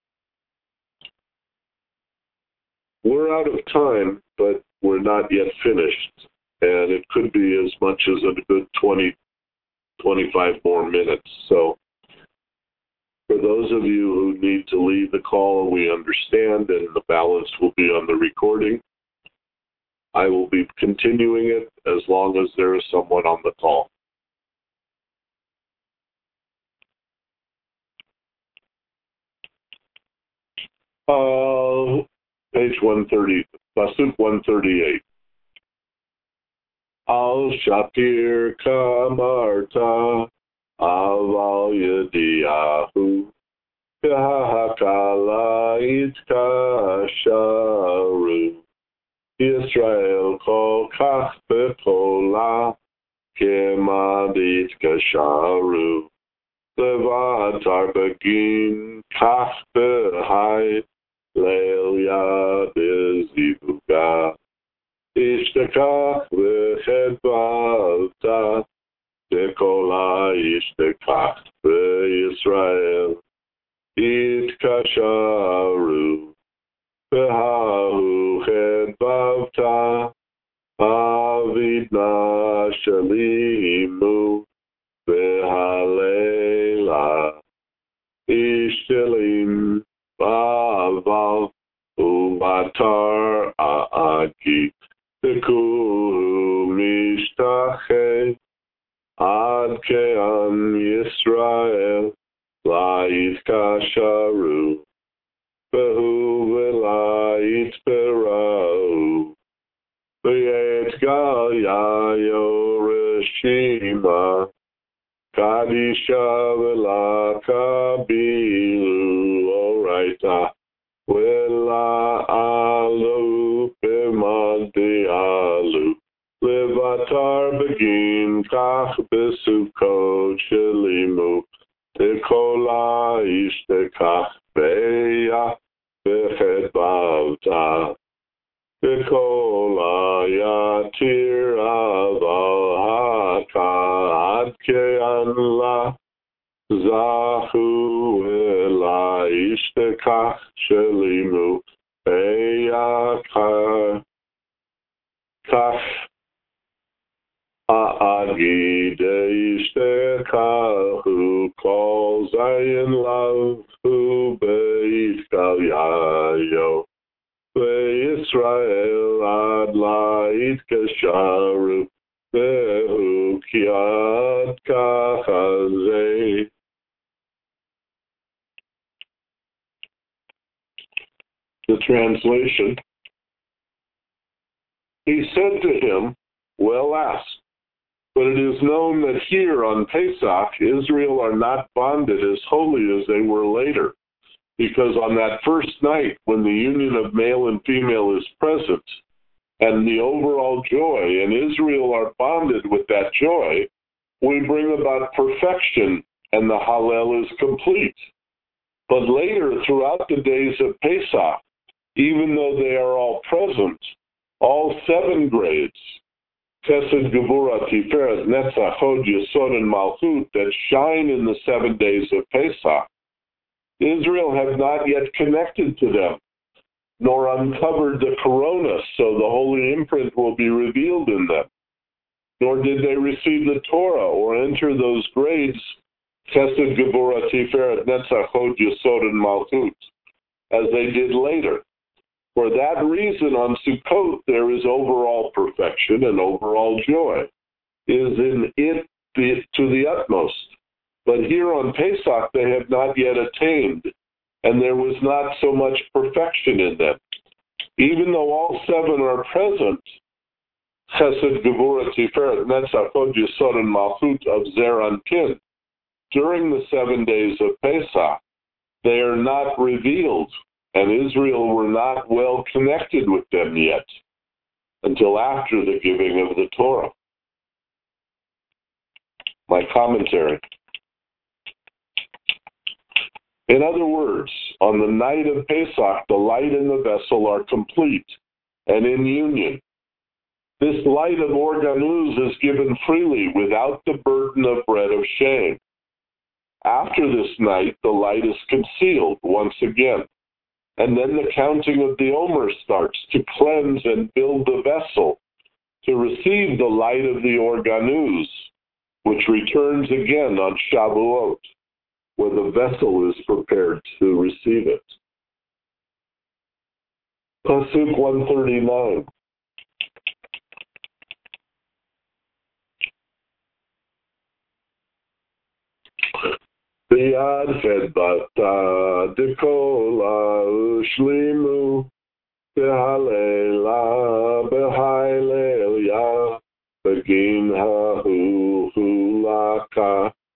We're out of time, but we're not yet finished, and it could be as much as a good 20, 25 more minutes. So for those of you who need to leave the call, we understand, and the balance will be on the recording. I will be continuing it as long as there is someone on the call. Page 130, Pasuk 138. Al Shapir Kamarta Aval Yediyahu Kahakala Itkasharu Yisrael Kol Kach Bekola Kemadit Kasharu Levatar Begin Kach Behai Leil Yad Zivuga Ishtekach V'chedvalta Dekola Ishtekach V'Yisrael Itkasharu V'hahu Chedvalta Avidna Shalimu V'halela Ishtelim Baval Umatar A'aki Teku Mishtache Ad Ke'an Yisrael La'it Kasharu Behu V'la'it Perau V'yet Gal Yayo Reshima Kadisha V'la'kabilu. All right. V'la'alu B'madi Alu Levatar Begin ישתכח ביה וחדבתה וכל היתיר אבל הקעד כענלה זכו אלה ישתכח שלימו ביה כך Agi Deishtekahu calls Zion love who beit Galyayo Be Israel ad lait kasharu Behu kiad kachaze. The translation. He said to him, well asked. But it is known that here on Pesach, Israel are not bonded as holy as they were later, because on that first night when the union of male and female is present, and the overall joy, and Israel are bonded with that joy, we bring about perfection, and the Hallel is complete. But later, throughout the days of Pesach, even though they are all present, all 7 grades, Chesed, Gevurah, Tiferet, Netzach, Hod, Yesod, and Malchut, that shine in the 7 days of Pesach, Israel have not yet connected to them, nor uncovered the corona, so the holy imprint will be revealed in them. Nor did they receive the Torah or enter those grades, Chesed, Gevurah, Tiferet, Netzach, Hod, Yesod, and Malchut, as they did later. For that reason, on Sukkot, there is overall perfection and overall joy, is in it to the utmost. But here on Pesach, they have not yet attained, and there was not so much perfection in them. Even though all 7 are present, Chesed, Gevurah, Tiferet, Netzach, Hod, Yesod, and Malchut of Zer Anpin, during the 7 days of Pesach, they are not revealed, and Israel were not well connected with them yet, until after the giving of the Torah. My commentary. In other words, on the night of Pesach, the light and the vessel are complete and in union. This light of organuz is given freely without the burden of bread of shame. After this night, the light is concealed once again. And then the counting of the Omer starts to cleanse and build the vessel to receive the light of the organuz, which returns again on Shavuot, where the vessel is prepared to receive it. Pasuk 139. B'yad chedbata dekola ushlimu b'halela b'hailelia begin hahu hulaka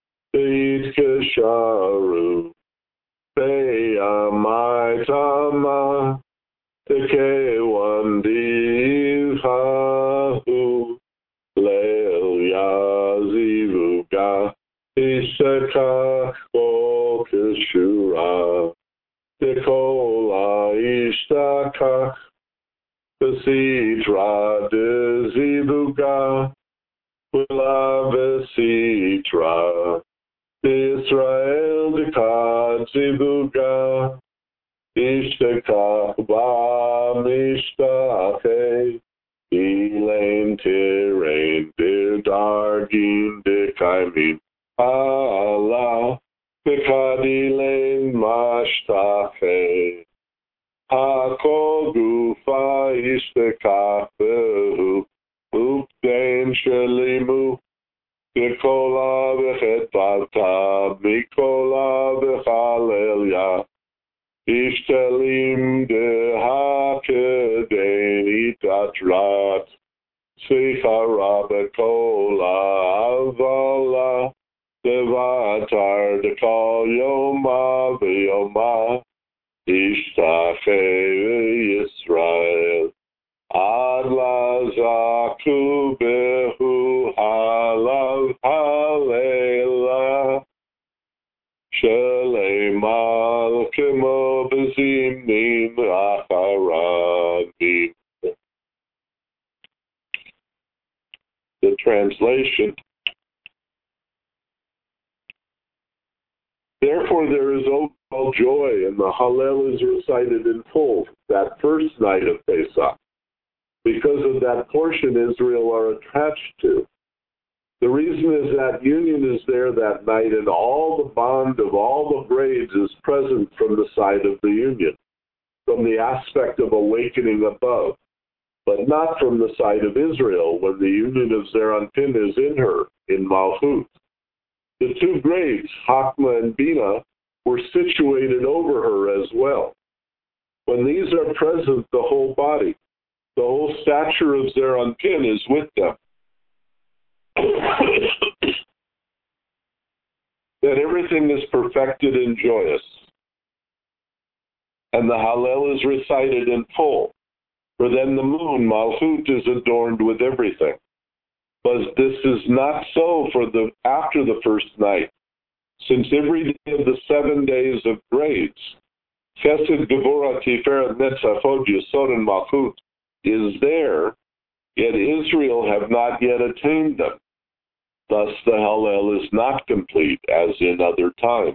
b'yitkesharu b'yamaitama tekewandivhahu lelia zivuga Ishtakach kol keshura, dekola ishtakach, besitra dezivuga, kula besitra, Israel dekad zivuga, ishtakach ba mishtache, ilain tirain dirdargin dekaimin, Allah, Bekadilein Mashtache, Hakol Gufa Ishtekafehu, Ukdein Shelimu, Bikola Bechetbata, Mikola Bechalelya, Ishtelim Dehakedein Itatrat, Sichara Bekola Avala, Devatar dekal yoma v'yoma ishtache Yisrael ad lazaku behu halav halela shalei Mal Kemo Bezimnim Acharanim. The translation. Therefore, there is overall joy, and the Hallel is recited in full that first night of Pesach, because of that portion Israel are attached to. The reason is that union is there that night, and all the bond of all the braids is present from the side of the union, from the aspect of awakening above, but not from the side of Israel when the union of Zeranpin is in her, in Malchut. The two grades, Hakma and Bina, were situated over her as well. When these are present, the whole body, the whole stature of Zeranpin is with them. Then everything is perfected and joyous. And the Hallel is recited in full. For then the moon, Malchut, is adorned with everything. But this is not so for after the first night, since every day of the 7 days of grades, Chesed, Gevurah, Tiferet, Netzach, Hod, Yesod, and Malchut, is there, yet Israel have not yet attained them. Thus the Hallel is not complete as in other times.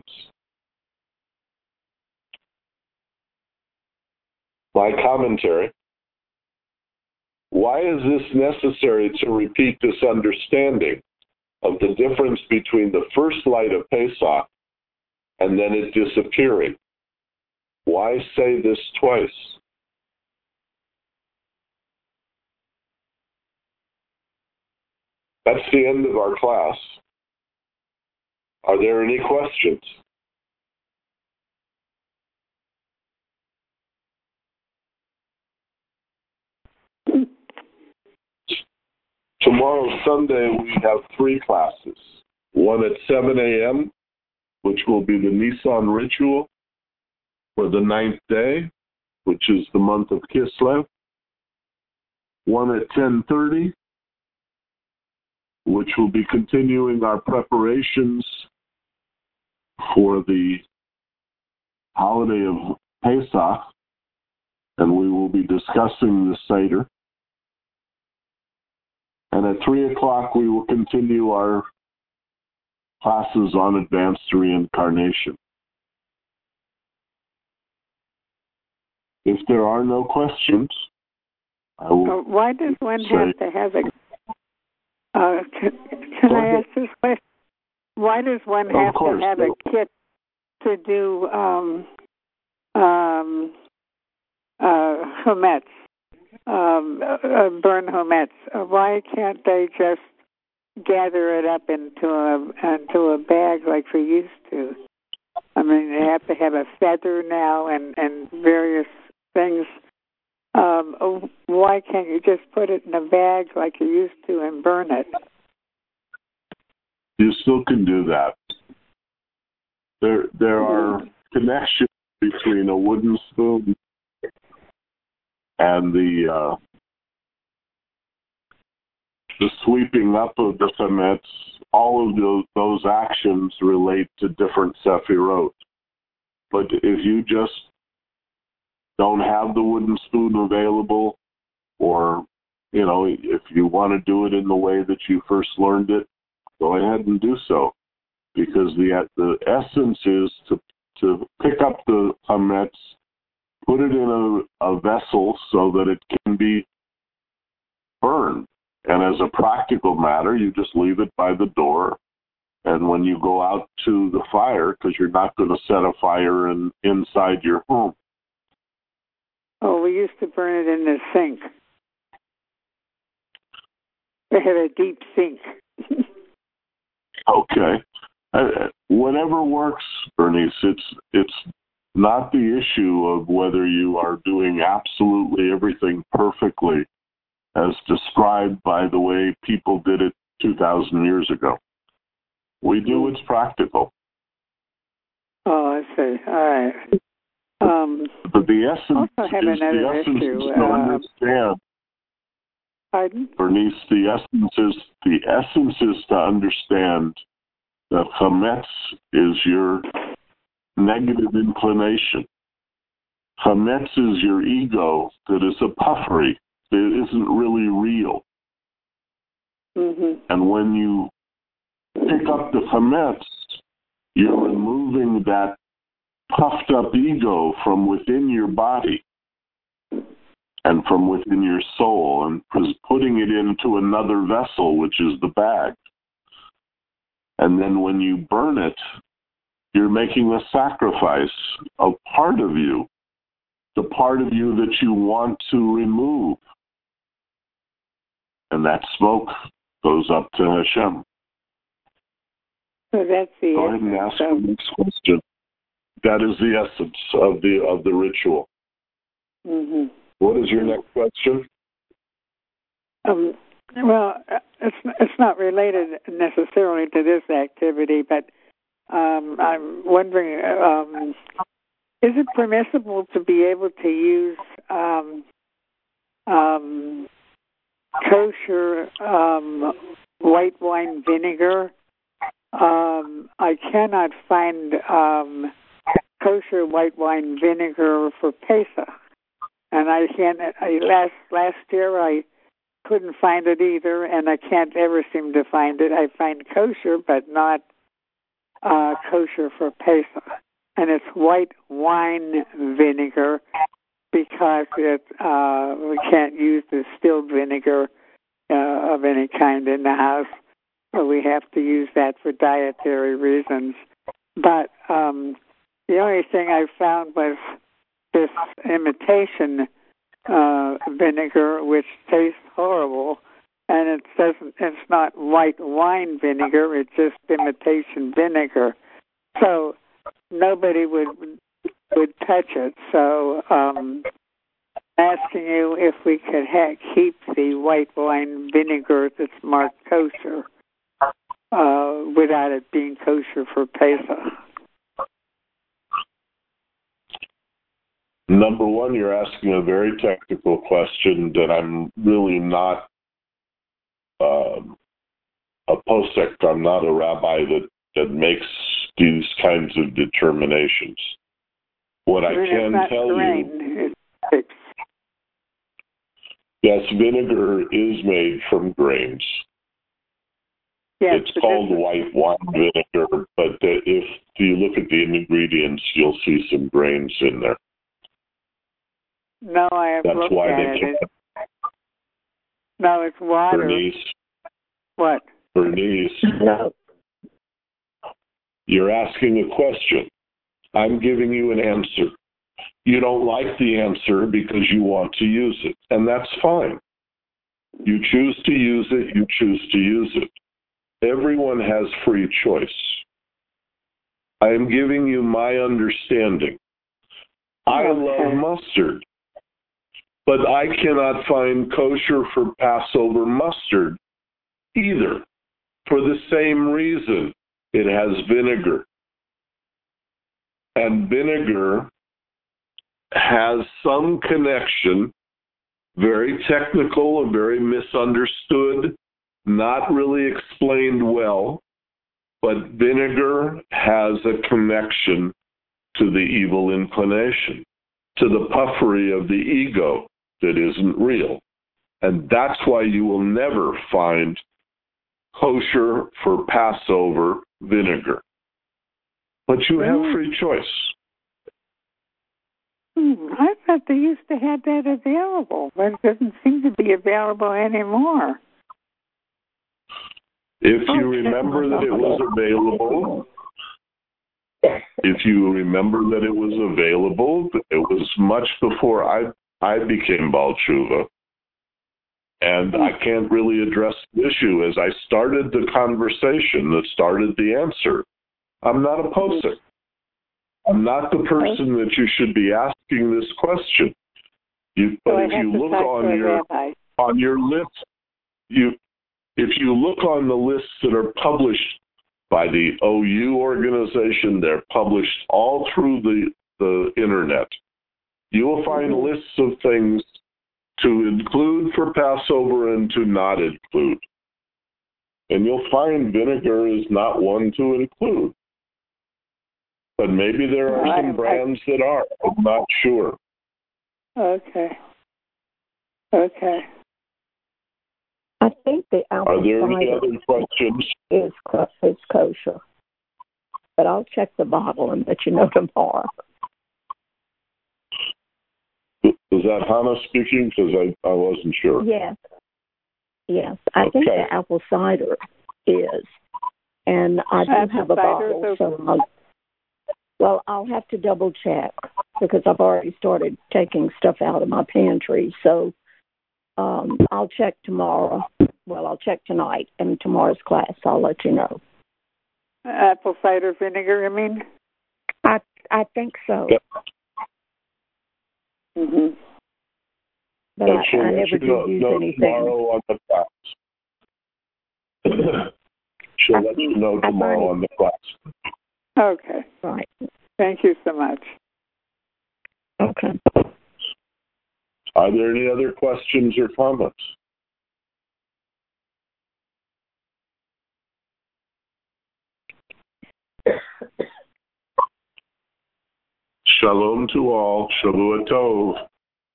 My commentary. Why is this necessary to repeat this understanding of the difference between the first light of Pesach and then it disappearing? Why say this twice? That's the end of our class. Are there any questions? Tomorrow, Sunday, we have 3 classes. One at 7 a.m., which will be the Nisan ritual for the 9th day, which is the month of Kislev. One at 10:30, which will be continuing our preparations for the holiday of Pesach, and we will be discussing the Seder. And at 3 o'clock, we will continue our classes on advanced reincarnation. If there are no questions, I will. Why does one have to have a? Can I ask this question? Why does one have to have a kit to do chametz? Burn chametz. Why can't they just gather it up into a bag like we used to? I mean, they have to have a feather now and various things. Why can't you just put it in a bag like you used to and burn it? You still can do that. There are connections between a wooden spoon and the sweeping up of the chametz. All of those actions relate to different sefirot. But if you just don't have the wooden spoon available, or if you want to do it in the way that you first learned it, go ahead and do so, because the essence is to pick up the chametz, put it in a vessel so that it can be burned. And as a practical matter, you just leave it by the door. And when you go out to the fire, because you're not going to set a fire inside your home. Oh, we used to burn it in the sink. We had a deep sink. Okay. Whatever works, Bernice. It's not the issue of whether you are doing absolutely everything perfectly as described by the way people did it 2,000 years ago. We do what's practical. Oh, I see. All right. But the essence also have is another issue. To understand. Pardon? Bernice, the essence is to understand that chametz is your negative inclination. Chametz is your ego that is a puffery. It isn't really real. Mm-hmm. And when you pick up the chametz, you're removing that puffed up ego from within your body and from within your soul and putting it into another vessel, which is the bag. And then when you burn it, you're making a sacrifice of part of you, the part of you that you want to remove. And that smoke goes up to Hashem. So that's the Go ahead and ask the next question. That is the essence of the ritual. Mm-hmm. What is your next question? Well, it's not related necessarily to this activity, but I'm wondering, is it permissible to be able to use kosher white wine vinegar? I cannot find kosher white wine vinegar for Pesach, and last year I couldn't find it either, and I can't ever seem to find it. I find kosher, but not kosher for Pesach, and it's white wine vinegar because we can't use distilled vinegar of any kind in the house. So we have to use that for dietary reasons. But the only thing I found was this imitation vinegar, which tastes horrible, and it's not white wine vinegar, it's just imitation vinegar. So nobody would touch it. So asking you if we could keep the white wine vinegar that's marked kosher without it being kosher for Pesach. Number one, you're asking a very technical question that I'm really not a posek. I'm not a rabbi that makes these kinds of determinations. What I can tell you, yes, vinegar is made from grains. Yes, it's called white wine vinegar, but if you look at the ingredients, you'll see some grains in there. No, I have looked at it. No, it's water. Bernice. What? Bernice, you're asking a question. I'm giving you an answer. You don't like the answer because you want to use it, and that's fine. You choose to use it, you choose to use it. Everyone has free choice. I am giving you my understanding. I love mustard, but I cannot find kosher for Passover mustard either, for the same reason. It has vinegar. And vinegar has some connection, very technical and very misunderstood, not really explained well, but vinegar has a connection to the evil inclination, to the puffery of the ego that isn't real. And that's why you will never find kosher for Passover vinegar. But you have free choice. I thought they used to have that available, but it doesn't seem to be available anymore. If you remember that it was available, it was much before I became Baal Tshuva. And I can't really address the issue. As I started the conversation that started the answer, I'm not a posek. I'm not the person that you should be asking this question. But if you look on your list, if you look on the lists that are published by the OU organization, they're published all through the internet. You will find lists of things to include for Passover and to not include. And you'll find vinegar is not one to include. But maybe there are some brands that are. I'm not sure. Okay. I think the apple Are there cider any other questions? is kosher. But I'll check the bottle and let you know tomorrow. Is that Hannah speaking? Because I wasn't sure. Yes. I think the apple cider is. And I do have a bottle, so I'll have to double check because I've already started taking stuff out of my pantry. So I'll check tomorrow. Well, I'll check tonight, and tomorrow's class, I'll let you know. Apple cider vinegar, you mean? I think so. Yep. Mm-hmm. But I never did use anything. Tomorrow on the class. She'll let you know tomorrow on the class. Okay. Right. Thank you so much. Okay. Are there any other questions or comments? Shalom to all. Shavua Tov.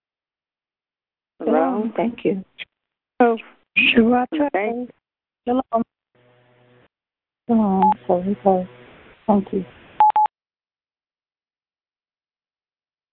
Shalom. Thank you. Oh, Shavua Tov. Shalom. Shalom. Thank you.